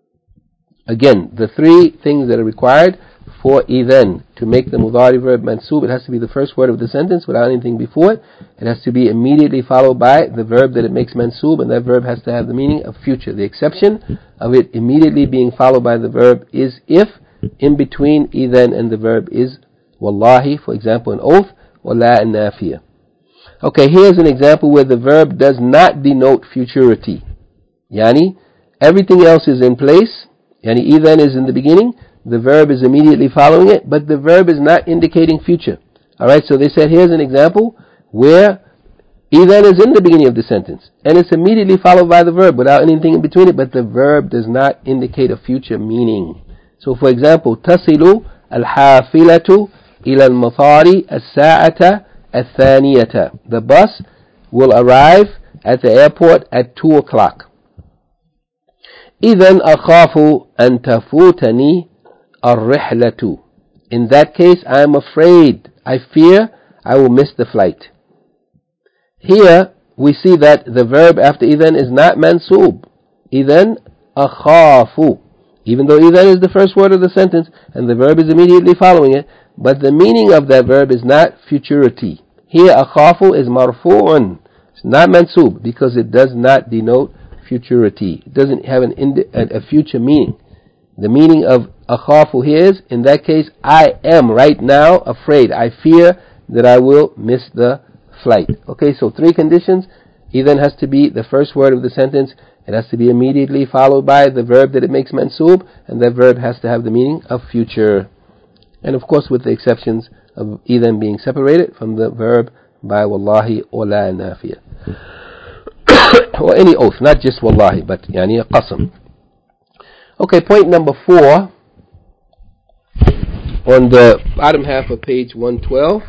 Again, the three things that are required for idhan to make the mudari verb mansoob: it has to be the first word of the sentence without anything before it. It has to be immediately followed by the verb that it makes mansoob, and that verb has to have the meaning of future. The exception of it immediately being followed by the verb is if in between idhan and the verb is wallahi, for example, an oath, or la and nafiya. Okay, here's an example where the verb does not denote futurity. Yani, everything else is in place. Yani, idhan is in the beginning, the verb is immediately following it, but the verb is not indicating future. Alright, so they said here's an example where idhan is in the beginning of the sentence, and it's immediately followed by the verb without anything in between it, but the verb does not indicate a future meaning. So for example, تَصِلُ الْحَافِلَةُ إِلَى الْمَطَارِ السَّاعَةَ الثَّانِيَةَ. The bus will arrive at the airport at 2 o'clock. إِذَنْ أَخَافُ أَن تَفُوتَنِي الرِّحْلَةُ. In that case, I am afraid, I fear I will miss the flight. Here we see that the verb after idhan is not mansoob. إِذَنْ أَخَافُ. Even though idhan is the first word of the sentence and the verb is immediately following it, but the meaning of that verb is not futurity. Here akhafu is marfu'un. It's not mansoob because it does not denote futurity. It doesn't have a future meaning. The meaning of akhafu here is, in that case, I am right now afraid. I fear that I will miss the flight. Okay, so three conditions. Idhan has to be the first word of the sentence. It has to be immediately followed by the verb that it makes mansoob, and that verb has to have the meaning of future. And of course with the exceptions of idhan being separated from the verb by wallahi or la nafiya. Or any oath, not just wallahi, but yani a qasam. Okay, point number 4 on the bottom half of page 112.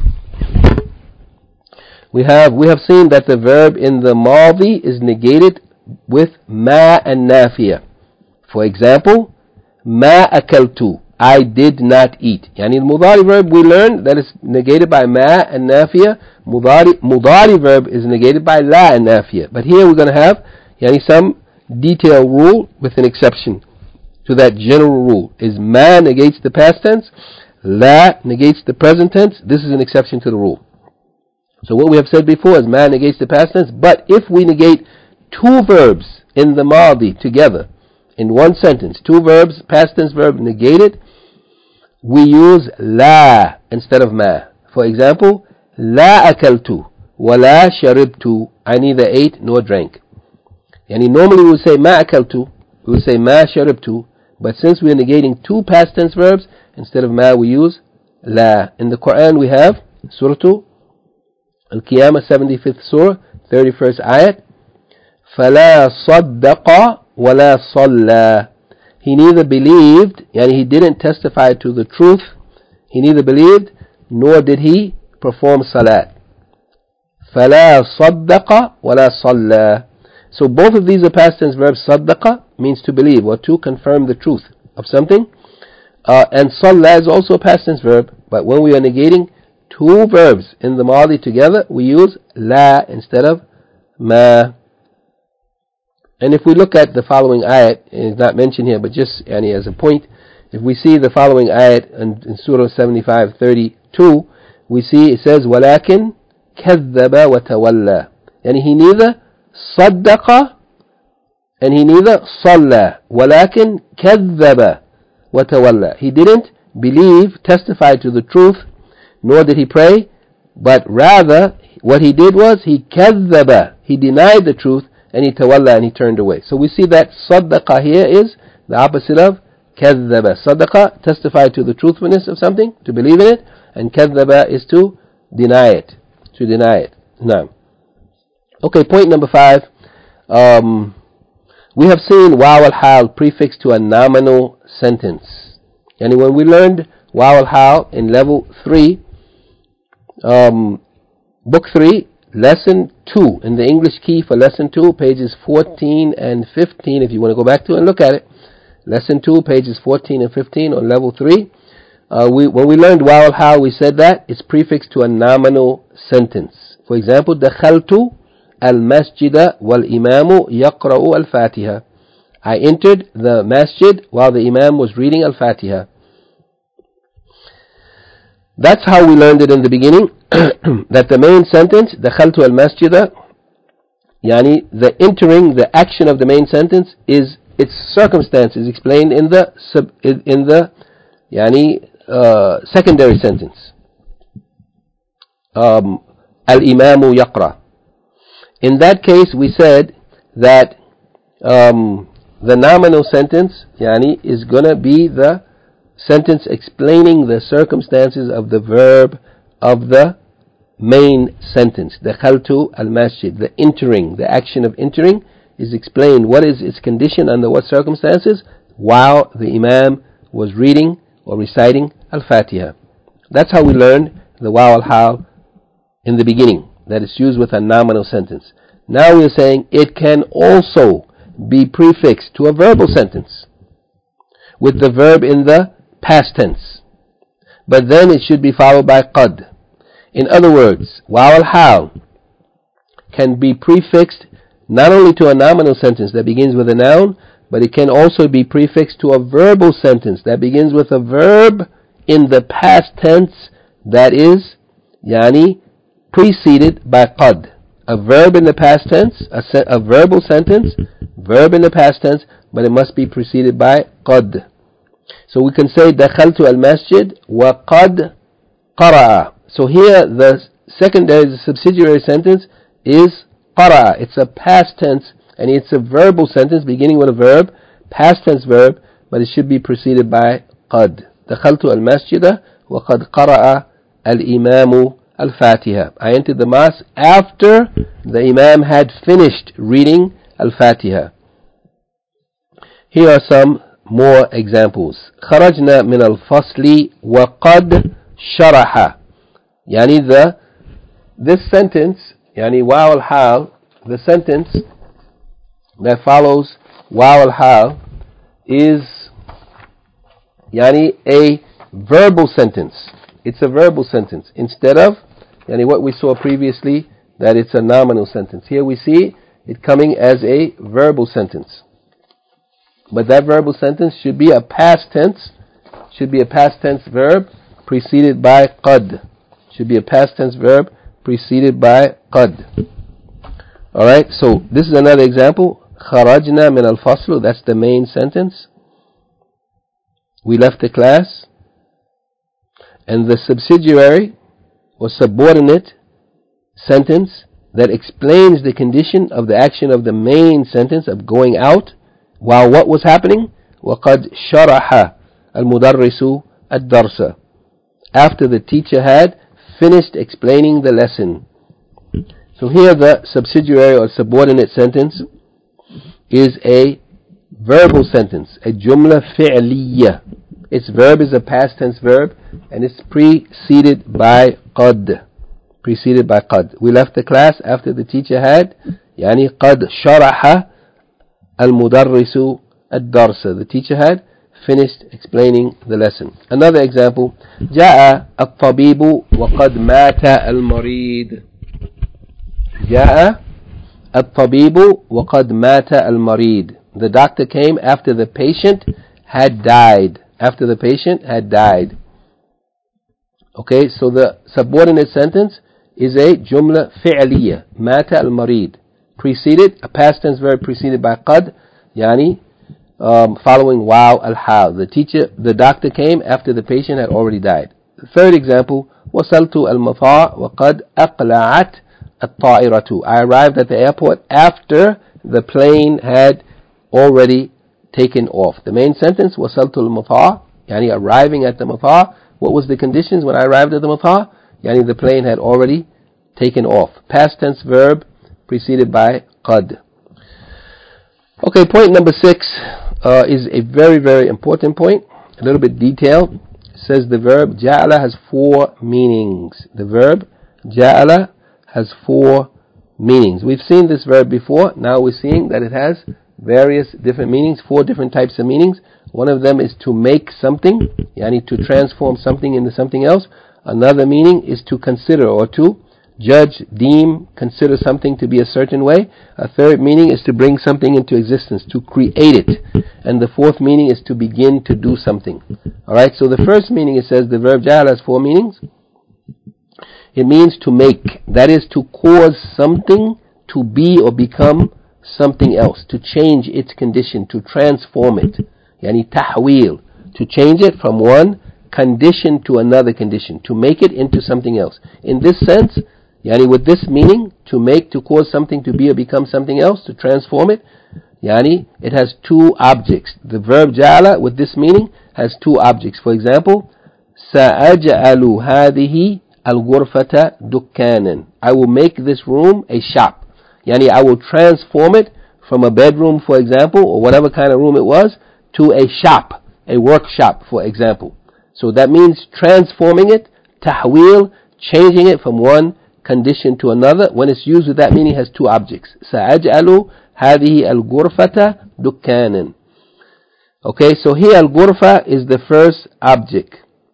We have seen that the verb in the madi is negated with ma and nafiya. For example, ma akaltu, I did not eat. Yani the mudari verb we learned that is negated by ma and nafiya. Mudari verb is negated by la and nafiya. But here we're going to have yani some detailed rule with an exception to that general rule. Is ma negates the past tense, la negates the present tense. This is an exception to the rule. So what we have said before is ma negates the past tense, but if we negate two verbs in the madi together in one sentence, two verbs, past tense verb negated, we use la instead of ma. For example, la akaltu wa la sharibtu, I neither ate nor drank. Yani normally we would say ma akaltu, we would say ma sharibtu, but since we are negating two past tense verbs, instead of ma we use la. In the Quran we have Surah Al-Qiyamah, 75th Surah, 31st ayat, فَلَا صَدَّقَ وَلَا صَلَّى. He neither believed, yani he didn't testify to the truth, he neither believed, nor did he perform salat. فَلَا صَدَّقَ وَلَا صَلَّى. So both of these are past tense verbs. صَدَّقَ means to believe or to confirm the truth of something. And صَلَّى is also a past tense verb, but when we are negating two verbs in the madi together, we use la instead of ma. And if we look at the following ayat, it's not mentioned here, but just as a point, if we see the following ayat in Surah 75:32, we see it says, وَلَكِنْ كَذَّبَ وَتَوَلَّى. And he neither صَدَّقَ and he neither صَلَّى. وَلَكِنْ كَذَّبَ وَتَوَلَّى. He didn't believe, testify to the truth, nor did he pray, but rather what he did was he كَذَّبَ, he denied the truth, and he tawalla, and he turned away. So we see that saddaqa here is the opposite of kadhaba. Saddaqa, testify to the truthfulness of something, to believe in it, and kadhaba is to deny it. To deny it. No. Okay, point number 5. We have seen waw al-hal prefixed to a nominal sentence. And when we learned waw al-hal in level 3, book 3, lesson 2, in the English key for lesson 2, pages 14 and 15, if you want to go back to it and look at it. Lesson 2, pages 14 and 15 on level 3. When we learned waw al-hal, we said that it's prefixed to a nominal sentence. For example, دخلت المسجد والإمام يقرأ الفاتحة. I entered the masjid while the imam was reading al-Fatiha. That's how we learned it in the beginning. That the main sentence, دخلت المسجد, يعني the entering, the action of the main sentence is its circumstances explained in the secondary sentence. Al-imamu yaqra. In that case, we said that the nominal sentence is going to be the sentence explaining the circumstances of the verb of the main sentence. Dakhaltu al-masjid. The entering, the action of entering is explained. What is its condition under what circumstances? While the imam was reading or reciting al-Fatiha. That's how we learned the waw al-hal in the beginning, that it's used with a nominal sentence. Now we're saying it can also be prefixed to a verbal sentence with the verb in the past tense, but then it should be followed by qad. In other words, waw al-hal can be prefixed not only to a nominal sentence that begins with a noun, but it can also be prefixed to a verbal sentence that begins with a verb in the past tense that is preceded by qad. A verb in the past tense, a verbal sentence, verb in the past tense, but it must be preceded by qad. So we can say dakhaltu al-masjid wa qad qara'a. So here the secondary, the subsidiary sentence is qara'a. It's a past tense and it's a verbal sentence beginning with a verb, past tense verb, but it should be preceded by qad. Dakhaltu al-masjid wa qad qara'a al-imamu al-Fatiha. I entered the mosque after the imam had finished reading al-Fatiha. Here are some more examples. خرجنا من الفصل وقد شرح. This sentence, waw al-hal, the sentence that follows waw al-hal is a verbal sentence. It's a verbal sentence instead of what we saw previously, that it's a nominal sentence. Here we see it coming as a verbal sentence. But that verbal sentence should be a past tense, verb preceded by qad. Should be a past tense verb preceded by qad. Alright, so this is another example. خرجنا من الفصل, that's the main sentence. We left the class. And the subsidiary or subordinate sentence that explains the condition of the action of the main sentence of going out while what was happening? وَقَدْ شَرَحَ الْمُدَرِّسُ الدَّرْسَ. After the teacher had finished explaining the lesson. So here the subsidiary or subordinate sentence is a verbal sentence, a jumla fi'liya. Its verb is a past tense verb and it's preceded by qad. We left the class after the teacher had قد شرح المدرس الدرس. The teacher had finished explaining the lesson. Another example. جاء الطبيب وقد مات المريض. جاء الطبيب وقد مات المريض. The doctor came after the patient had died. Okay, so the subordinate sentence is a jumla fi'liya. Mata al-marid. Preceded, a past tense verb preceded by qad, following waw al-hal. The doctor came after the patient had already died. The third example, وصلت المطار وقد أقلعت الطائرة. I arrived at the airport after the plane had already taken off. The main sentence, وصلت المطار, arriving at the matar. What was the conditions when I arrived at the matar? The plane had already taken off. Past tense verb preceded by qad. Okay, point number 6 is a very, very important point, a little bit detailed. It says the verb ja'ala has 4 meanings. The verb ja'ala has 4 meanings. We've seen this verb before. Now we're seeing that it has various different meanings, 4 different types of meanings. One of them is to make something, yani to transform something into something else. Another meaning is to consider or to judge, deem, consider something to be a certain way. A third meaning is to bring something into existence, to create it. And the fourth meaning is to begin to do something. Alright, so the first meaning, it says the verb ja'ala has 4 meanings. It means to make, that is to cause something to be or become something else, to change its condition, to transform it. Yani tahweel, to change it from one condition to another condition, to make it into something else. In this sense, yani with this meaning, to make, to cause something to be or become something else, to transform it, yani it has 2 objects. The verb ja'ala with this meaning has 2 objects. For example, سأجعل هذه الغرفة دكانا. I will make this room a shop. Yani I will transform it from a bedroom, for example, or whatever kind of room it was, to a shop, a workshop, for example. So that means transforming it, tahweel, changing it from one condition to another. When it's used with that meaning, it has 2 objects. سأجعل هذه الغرفة دكانا. Okay, so here al-ghurfa is the first object,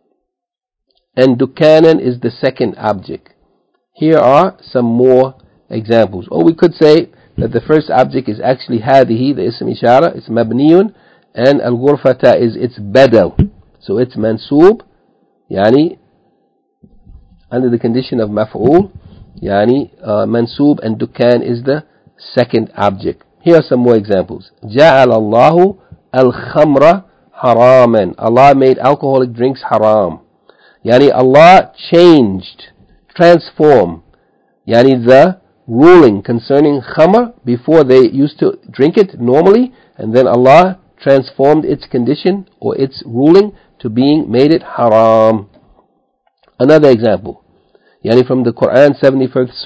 and dukkanan is the second object. Here are some more examples. Or we could say that the first object is actually هذه, the ism ishara, it's mabniyun, and al-ghurfata is its badal. So it's mansoob, yani under the condition of maf'ul, yani mansoob, and dukkan is the second object. Here are some more examples. جَعَلَ اللَّهُ الْخَمْرَ haraman. Allah made alcoholic drinks haram. Yani Allah changed, transformed, yani the ruling concerning khamr. Before they used to drink it normally, and then Allah transformed its condition or its ruling to being made it haram. Another example, yani from the Quran, 71st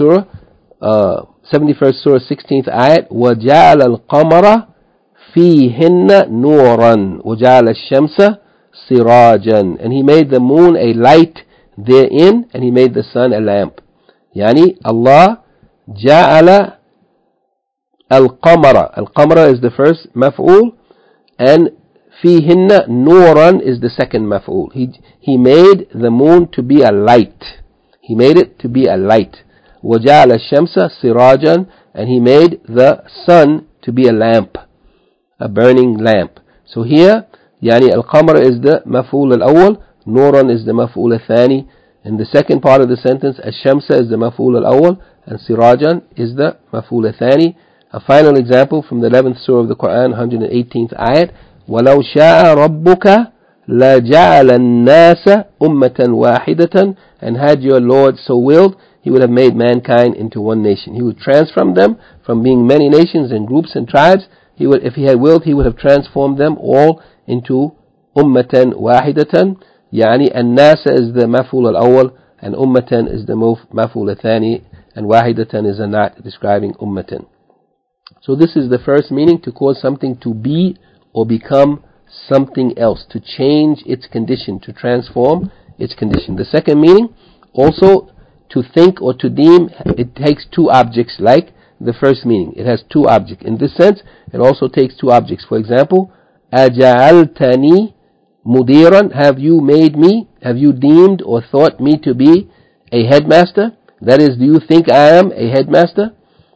surah, 16th ayat, وَجَعَلَ الْقَمَرَ فِيهِنَّ نُورًا وَجَعَلَ الشَّمْسَ سِرَاجًا. And He made the moon a light therein, and He made the sun a lamp. Yani Allah جَعَلَ الْقَمَرَ. Al-qamara is the first maf'ul, and فِيهِنَّ نُورًا is the second maf'ul. He made the moon to be a light. He made it to be a light. وَجَعَلَ الشَّمْسَ سِرَاجًا. And He made the sun to be a lamp, a burning lamp. So here, yani al-qamar is the maf'ul al-awwal, nuran is the maf'ul al-thani. In the second part of the sentence, al-shamsa is the maf'ul al-awwal, and sirajan is the maf'ul al-thani. A final example from the 11th surah of the Quran, 118th ayat, وَلَوْ شَاءَ رَبُّكَ لَجَعَلَ النَّاسَ أُمَّةً وَاحِدَةً. And had your Lord so willed, He would have made mankind into one nation. He would transform them from being many nations and groups and tribes. He would, if He had willed, He would have transformed them all into ummatan wahidatan. Yani an-nasa is the maf'ul al-awwal, and ummatan is the maf'ul al-thani, and wahidatan is a na'at describing ummatan. So this is the first meaning, to cause something to be or become something else, to change its condition, to transform its condition. The second meaning, also to think or to deem, it takes 2 objects like the first meaning. It has 2 objects. In this sense, it also takes 2 objects. For example, أَجَعَلْتَنِي مُدِيرًا. Have you made me, have you deemed or thought me to be a headmaster? That is, do you think I am a headmaster?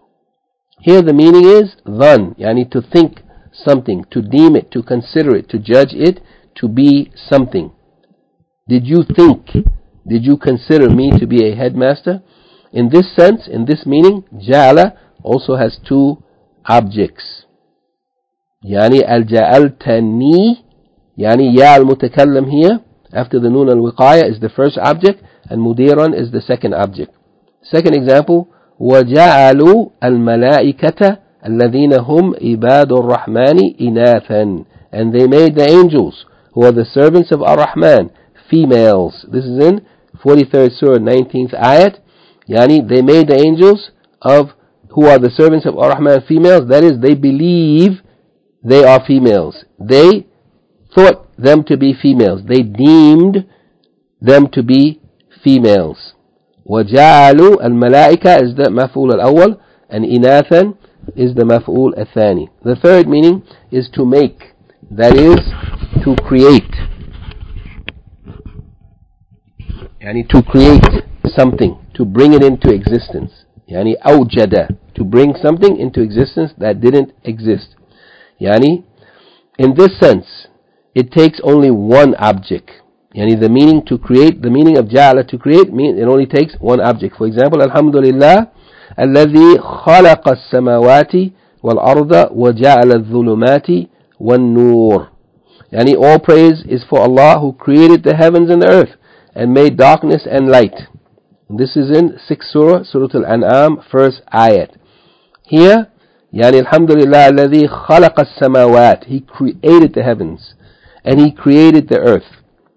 Here the meaning is dhan, yani to think something, to deem it, to consider it, to judge it to be something. Did you think, did you consider me to be a headmaster? In this sense, in this meaning, ja'ala also has 2 objects. Yani al-ja'altani, yani ya al-mutakallam here, after the noon al-wiqaya, is the first object, and mudiran is the second object. Second example, وَجَعَلُوا الْمَلَائِكَةَ الَّذِينَ هُمْ عِبَادُ الرَّحْمَنِ إِنَاثًا. And they made the angels, who are the servants of Ar-Rahman, females. This is in 43rd surah, 19th ayat. Yani they made the angels of who are the servants of Ar-Rahman females. That is, they believe they are females. They thought them to be females. They deemed them to be females. وَجَعَلُوا الْمَلَائِكَةَ is the مفعول الأول, and إِنَاثًا is the مفعول الثاني. The third meaning is to make, that is, to create. Yani to create something, to bring it into existence. Yani أوجد, to bring something into existence that didn't exist. Yani, in this sense, it takes only one object. Yani the meaning to create, the meaning of ja'ala, to create, it only takes one object. For example, Alhamdulillah, الذي خلق السماوات والأرض وجعل الظلمات والنور. Yani all praise is for Allah who created the heavens and the earth and made darkness and light. And this is in 6th Surah, Surah Al-An'am, first ayat. Here, يعني Alhamdulillah الذي خلق السماوات, He created the heavens and He created the earth.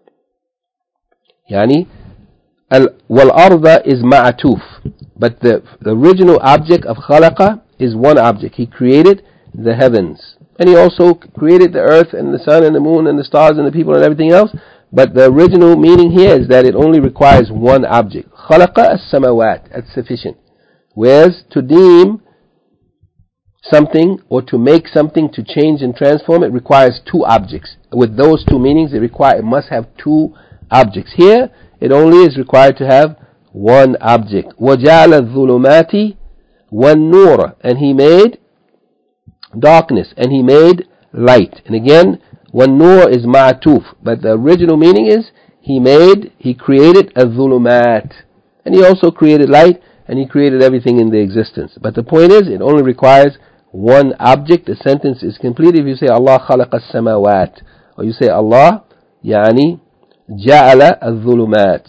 Yani والأرض is ma'atuf, but the original object of khalaqa is one object. He created the heavens, and He also created the earth and the sun and the moon and the stars and the people and everything else. But the original meaning here is that it only requires one object. Khalaqa as-samawat, that's sufficient. Whereas to deem something or to make something, to change and transform it, requires two objects. With those two meanings, it must have two objects. Here, it only is required to have one object. وَجَعَلَ الظُّلُمَاتِ وَالنُّورَ, and He made darkness and He made light. And again, وَالنُّورَ is ma'atuf, but the original meaning is He created الظُّلُمَات, and He also created light, and He created everything in the existence. But the point is, it only requires one object. The sentence is complete if you say Allah خلق السماوات, or you say Allah يعني جعل الظلمات.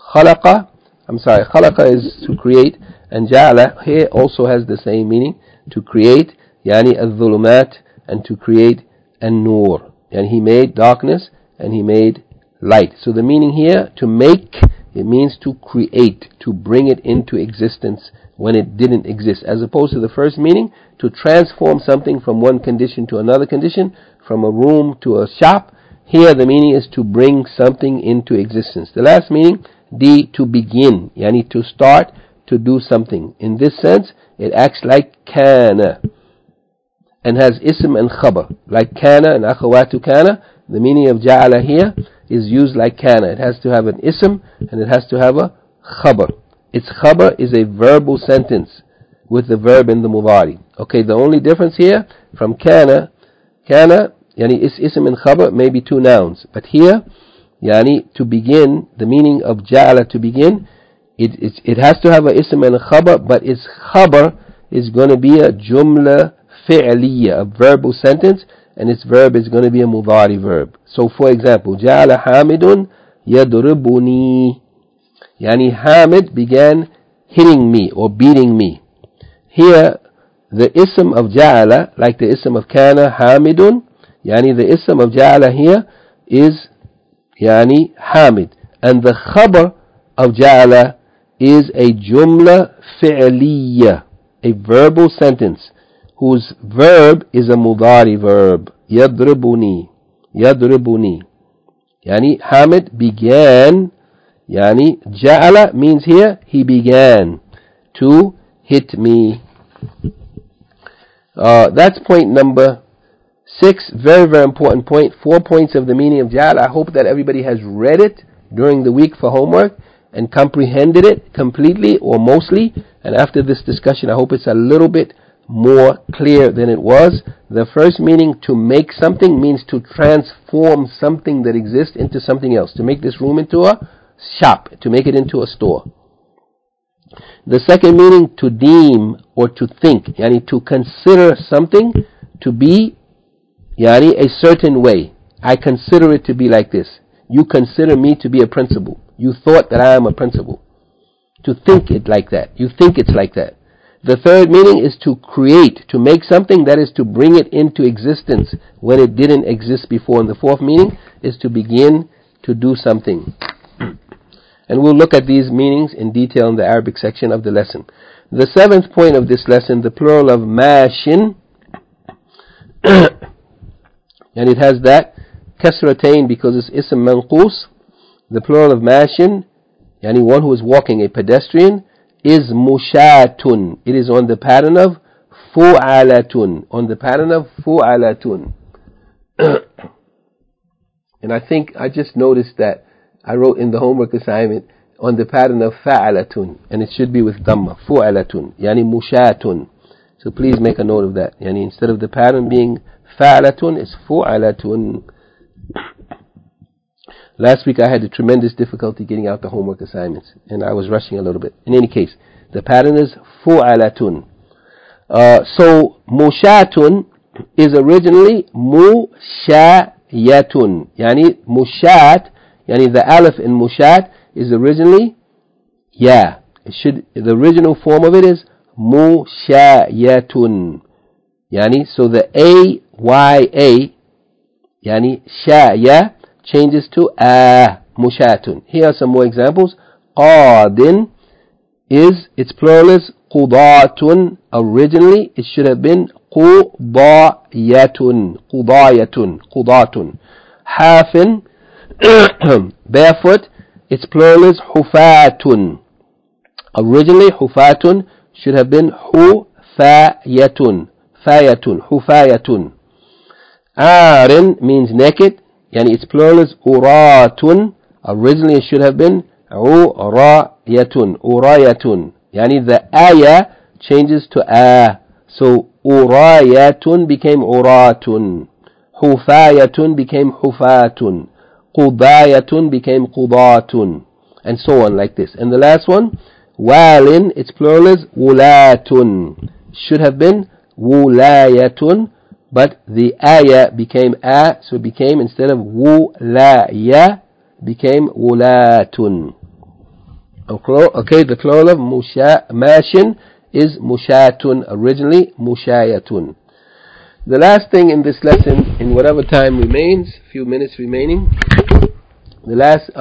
خلق is to create, and جعل here also has the same meaning, to create, يعني الظلمات, and to create النور. And He made darkness and He made light. So the meaning here, to make, it means to create, to bring it into existence when it didn't exist, as opposed to the first meaning, to transform something from one condition to another condition, from a room to a shop. Here the meaning is to bring something into existence. The last meaning, to begin, yani to start, to do something. In this sense, it acts like kana, and has ism and khabar. Like kana and akhawatu kana, the meaning of ja'ala here is used like kana. It has to have an ism and it has to have a khabar. Its khabar is a verbal sentence with the verb in the mudari. Okay, the only difference here from kana, yani ism and khabar may be two nouns, but here, yani to begin, the meaning of ja'ala, to begin, it has to have a ism and a khabar, but its khabar is going to be a jumla fi'liya, a verbal sentence, and its verb is going to be a mudari verb. So for example, ja'ala hamidun yadribuni, yani Hamid began hitting me or beating me. Here, the ism of ja'ala, like the ism of kana, hamidun, yani the ism of ja'ala here is yani Hamid, and the khabar of ja'ala is a jumla fi'liya, a verbal sentence whose verb is a mudari verb. Yadribuni, yani Hamid began, yani ja'ala means here he began to hit me. That's point number 6, very, very important point. 4 points of the meaning of ja'ala. I hope that everybody has read it during the week for homework and comprehended it completely or mostly. And after this discussion, I hope it's a little bit more clear than it was. The first meaning, to make something, means to transform something that exists into something else. To make this room into a shop, to make it into a store. The second meaning, to deem or to think, yani to consider something to be yani a certain way. I consider it to be like this. You consider me to be a principal. You thought that I am a principal. To think it like that. You think it's like that. The third meaning is to create, to make something, that is to bring it into existence when it didn't exist before. And the fourth meaning is to begin to do something. And we'll look at these meanings in detail in the Arabic section of the lesson. The seventh point of this lesson, the plural of mashin, and it has that kasratain because it's ism manqus. The plural of mashin, yani one who is walking, a pedestrian, is mushatun. It is on the pattern of fu'alatun. On the pattern of fu'alatun. And I think I just noticed that I wrote in the homework assignment on the pattern of fa'alatun, and it should be with dhamma, fu'alatun, yani mushatun. So please make a note of that. Yani instead of the pattern being fa'alatun, it's fu'alatun. Last week I had a tremendous difficulty getting out the homework assignments, and I was rushing a little bit. In any case, the pattern is fu'alatun. So mushatun is originally mushayatun. Yani mushat, yani the alif in mushat is originally ya. The original form of it is mushayatun. Yani so the A-Y-A, yani shaya, changes to mushatun. Here are some more examples. Qadin is, its plural is qudatun. Originally it should have been qudayatun. Qudatun. Hafin, barefoot, its plural is hufatun. Originally hufatun should have been hufayatun. Hufayatun. Arin means naked, yani its plural is uratun. Originally it should have been urayatun. Yani the ayah changes to a. So urayatun became uratun. Hufayatun became hufatun. Qubayatun became qudatun. And so on like this. And the last one, walin, its plural is wulatun. Should have been wulayatun, but the ayah became a, so it became, instead of wulaya, became wulatun. Okay, the plural of mashin is mushatun, originally mushayatun. The last thing in this lesson, in whatever time remains, few minutes remaining, the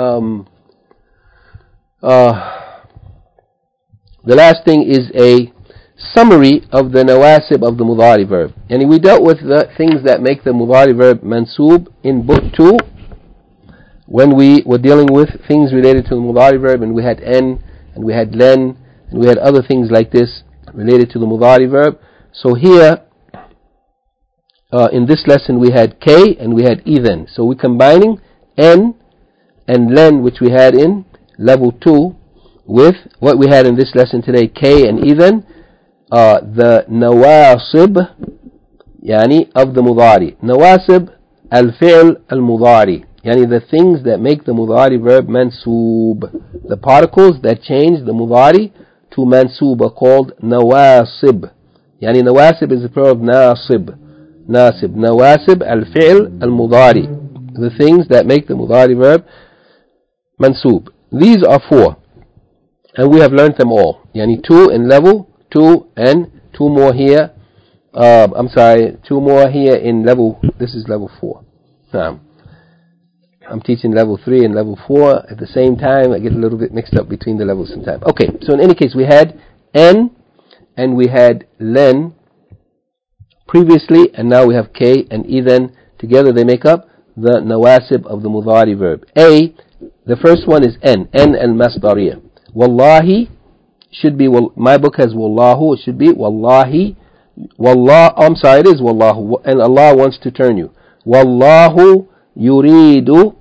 last thing is a summary of the nawasib of the mudari verb. And we dealt with the things that make the mudari verb mansub in book 2 when we were dealing with things related to the mudari verb, and we had en, and we had len, and we had other things like this related to the mudari verb. So here in this lesson we had K and we had Ethan. So we're combining N and Len, which we had in level 2, with what we had in this lesson today, K and Ethan, the nawasib, yani of the mudari. Nawasib al-fi'l al-mudari, yani the things that make the mudari verb mansub. The particles that change the mudari to mansub are called nawasib. Yani nawasib is the plural of nasib. Nasib, nawasib al-fi'l al-mudari, the things that make the mudari verb mansub. These are 4, and we have learned them all. Yani 2 in level 2 and 2 more here. 2 more here in level, this is level 4. I'm teaching level 3 and level 4 at the same time. I get a little bit mixed up between the levels sometimes. Okay, so in any case, we had N and we had Len previously, and now we have K and Ethan. Together they make up the nawasib of the mudari verb. A, the first one is N al-masdariyah. Wallahi should be, my book has wallahu, it should be wallahi. It is wallahu, and Allah wants to turn you. Wallahu yuridu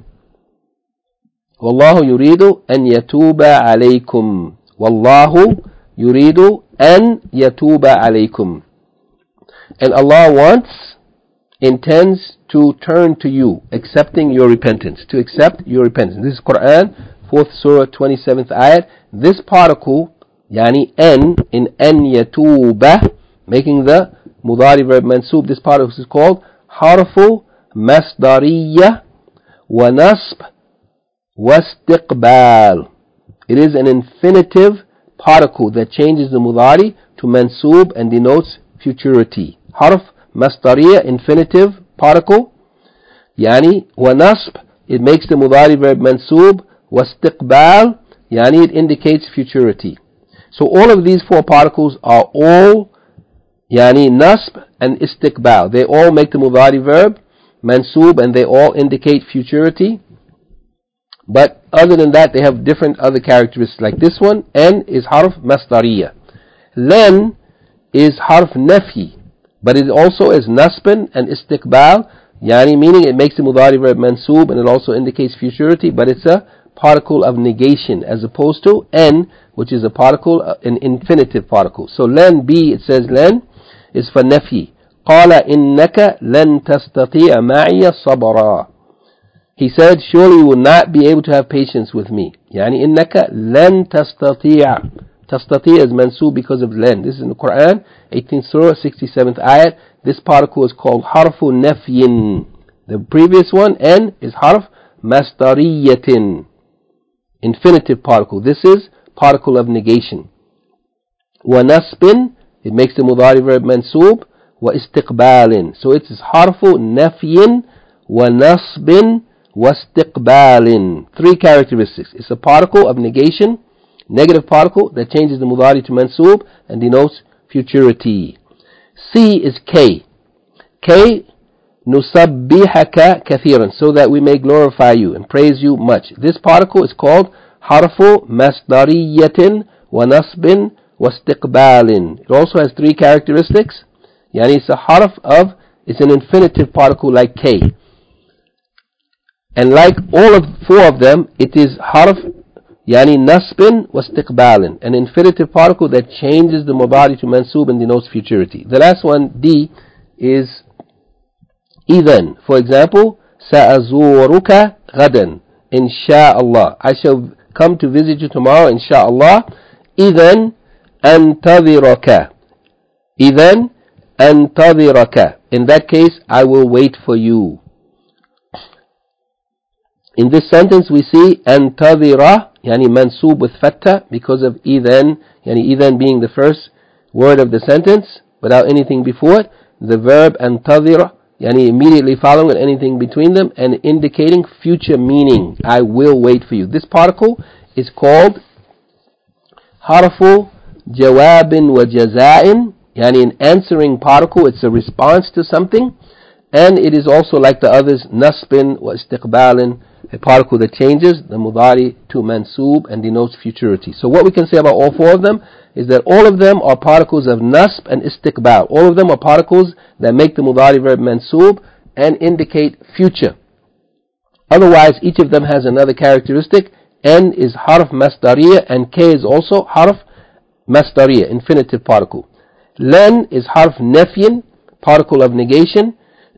an yatuba alaykum. Wallahu yuridu an yatuba alaykum. And Allah intends to turn to you, accepting your repentance, to accept your repentance. This is Quran, 4th Surah, 27th ayat. This particle, yani en, in an yatuba, making the mudari verb mansub, this particle is called harfu masdariyya wa nasb wa istiqbal. It is an infinitive particle that changes the mudari to mansub and denotes futurity. Harf masdariyya, infinitive particle, yani wa nasb, it makes the mudari verb mansub, wa istiqbal, yani it indicates futurity. So all of these 4 particles are all yani nasb and istiqbal. They all make the mudari verb mansoob, and they all indicate futurity. But other than that, they have different other characteristics. Like this one, N is harf masdariya. Len is harf nafi, but it also is nasban and istiqbal, yani meaning it makes the mudari verb mansoob and it also indicates futurity, but it's a particle of negation as opposed to N, which is a particle, an infinitive particle. So len, B, it says len, is for nafi. قَالَ إِنَّكَ لَن تَسْتَطِيعَ مَعِيَ صَبْرًا. He said, surely you will not be able to have patience with me. يعني إِنَّكَ لَن تَسْتَطِيعَ. تَسْتَطِيعَ is mansoob because of len. This is in the Quran, 18th surah, 67th ayat. This particle is called harfu nafyin. The previous one, N, is harf masdariyatin. Infinitive particle. This is particle of negation. وَنَصْبٍ, it makes the mudari verb mansoob. وَإِسْتِقْبَالٍ, so it is harfu nafyin وَنَصْبٍ وَإِسْتِقْبَالٍ. Three characteristics. It's a particle of negation, negative particle that changes the mudari to mansoob and denotes futurity. C is K. K, نُسَبِّحَكَ كَثِيرًا, so that we may glorify you and praise you much. This particle is called harfu masdariyatin وَنَصْبٍ وَإِسْتِقْبَالٍ. It also has three characteristics. Yani it's a harf of, it's an infinitive particle like K. And like all of four of them, it is harf, yani nasbin wa istiqbalin, an infinitive particle that changes the mudari to mansoob and denotes futurity. The last one, D, is idhan. For example, sa'azuruka ghadan, insha'Allah. I shall come to visit you tomorrow, insha'Allah. Idhan antadhiraka. Idhan antadhiraka. In that case, I will wait for you. In this sentence, we see antadhira, yani mansoob with fatta, because of idhan, yani idhan being the first word of the sentence, without anything before it. The verb antadhira, yani immediately following it, anything between them, and indicating future meaning. I will wait for you. This particle is called harfu jawabin wa jaza'in, yani an answering particle. It's a response to something. And it is also like the others, nasbin wa istiqbalin, a particle that changes the mudari to mansoob and denotes futurity. So what we can say about all four of them is that all of them are particles of nasb and istiqbal. All of them are particles that make the mudari verb mansoob and indicate future. Otherwise, each of them has another characteristic. N is harf masdariya and K is also harf masdariya, infinitive particle. Len is harf nafyin, particle of negation.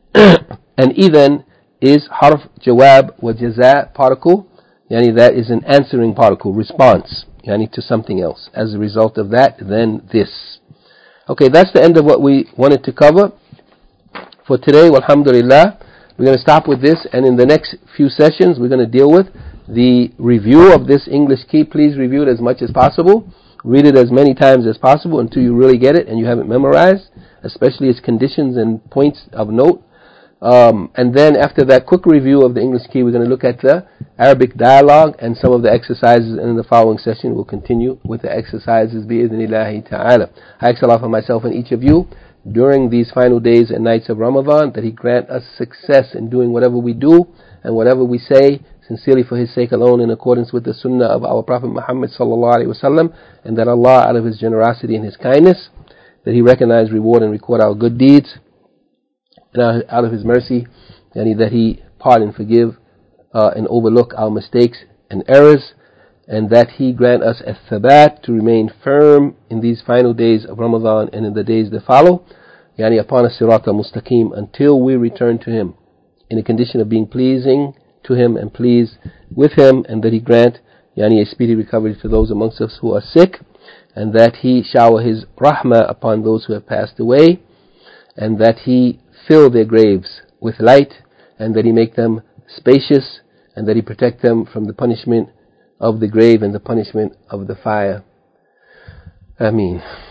And idhan is harf jawab wa jaza, particle, yani that is an answering particle, response, yani to something else. As a result of that, then this. Okay, that's the end of what we wanted to cover for today. Alhamdulillah, we're going to stop with this, and in the next few sessions we're going to deal with the review of this English key. Please review it as much as possible. Read it as many times as possible until you really get it and you have it memorized, especially its conditions and points of note. And then after that quick review of the English key, we're going to look at the Arabic dialogue and some of the exercises, and in the following session we'll continue with the exercises bi-idhnillahi ta'ala. I ask Allah for myself and each of you during these final days and nights of Ramadan that He grant us success in doing whatever we do and whatever we say sincerely for His sake alone, in accordance with the sunnah of our Prophet Muhammad sallallahu alaihi wasallam, and that Allah, out of His generosity and His kindness, that He recognize, reward and record our good deeds, and out of His mercy, and that He pardon, forgive, and overlook our mistakes and errors, and that He grant us a thabat to remain firm in these final days of Ramadan and in the days that follow, yani upon a sirat al-mustaqim, until we return to Him in a condition of being pleasing to Him and pleased with Him, and that He grant yani a speedy recovery to those amongst us who are sick, and that He shower His rahmah upon those who have passed away, and that He fill their graves with light, and that He make them spacious, and that He protect them from the punishment of the grave and the punishment of the fire. Ameen.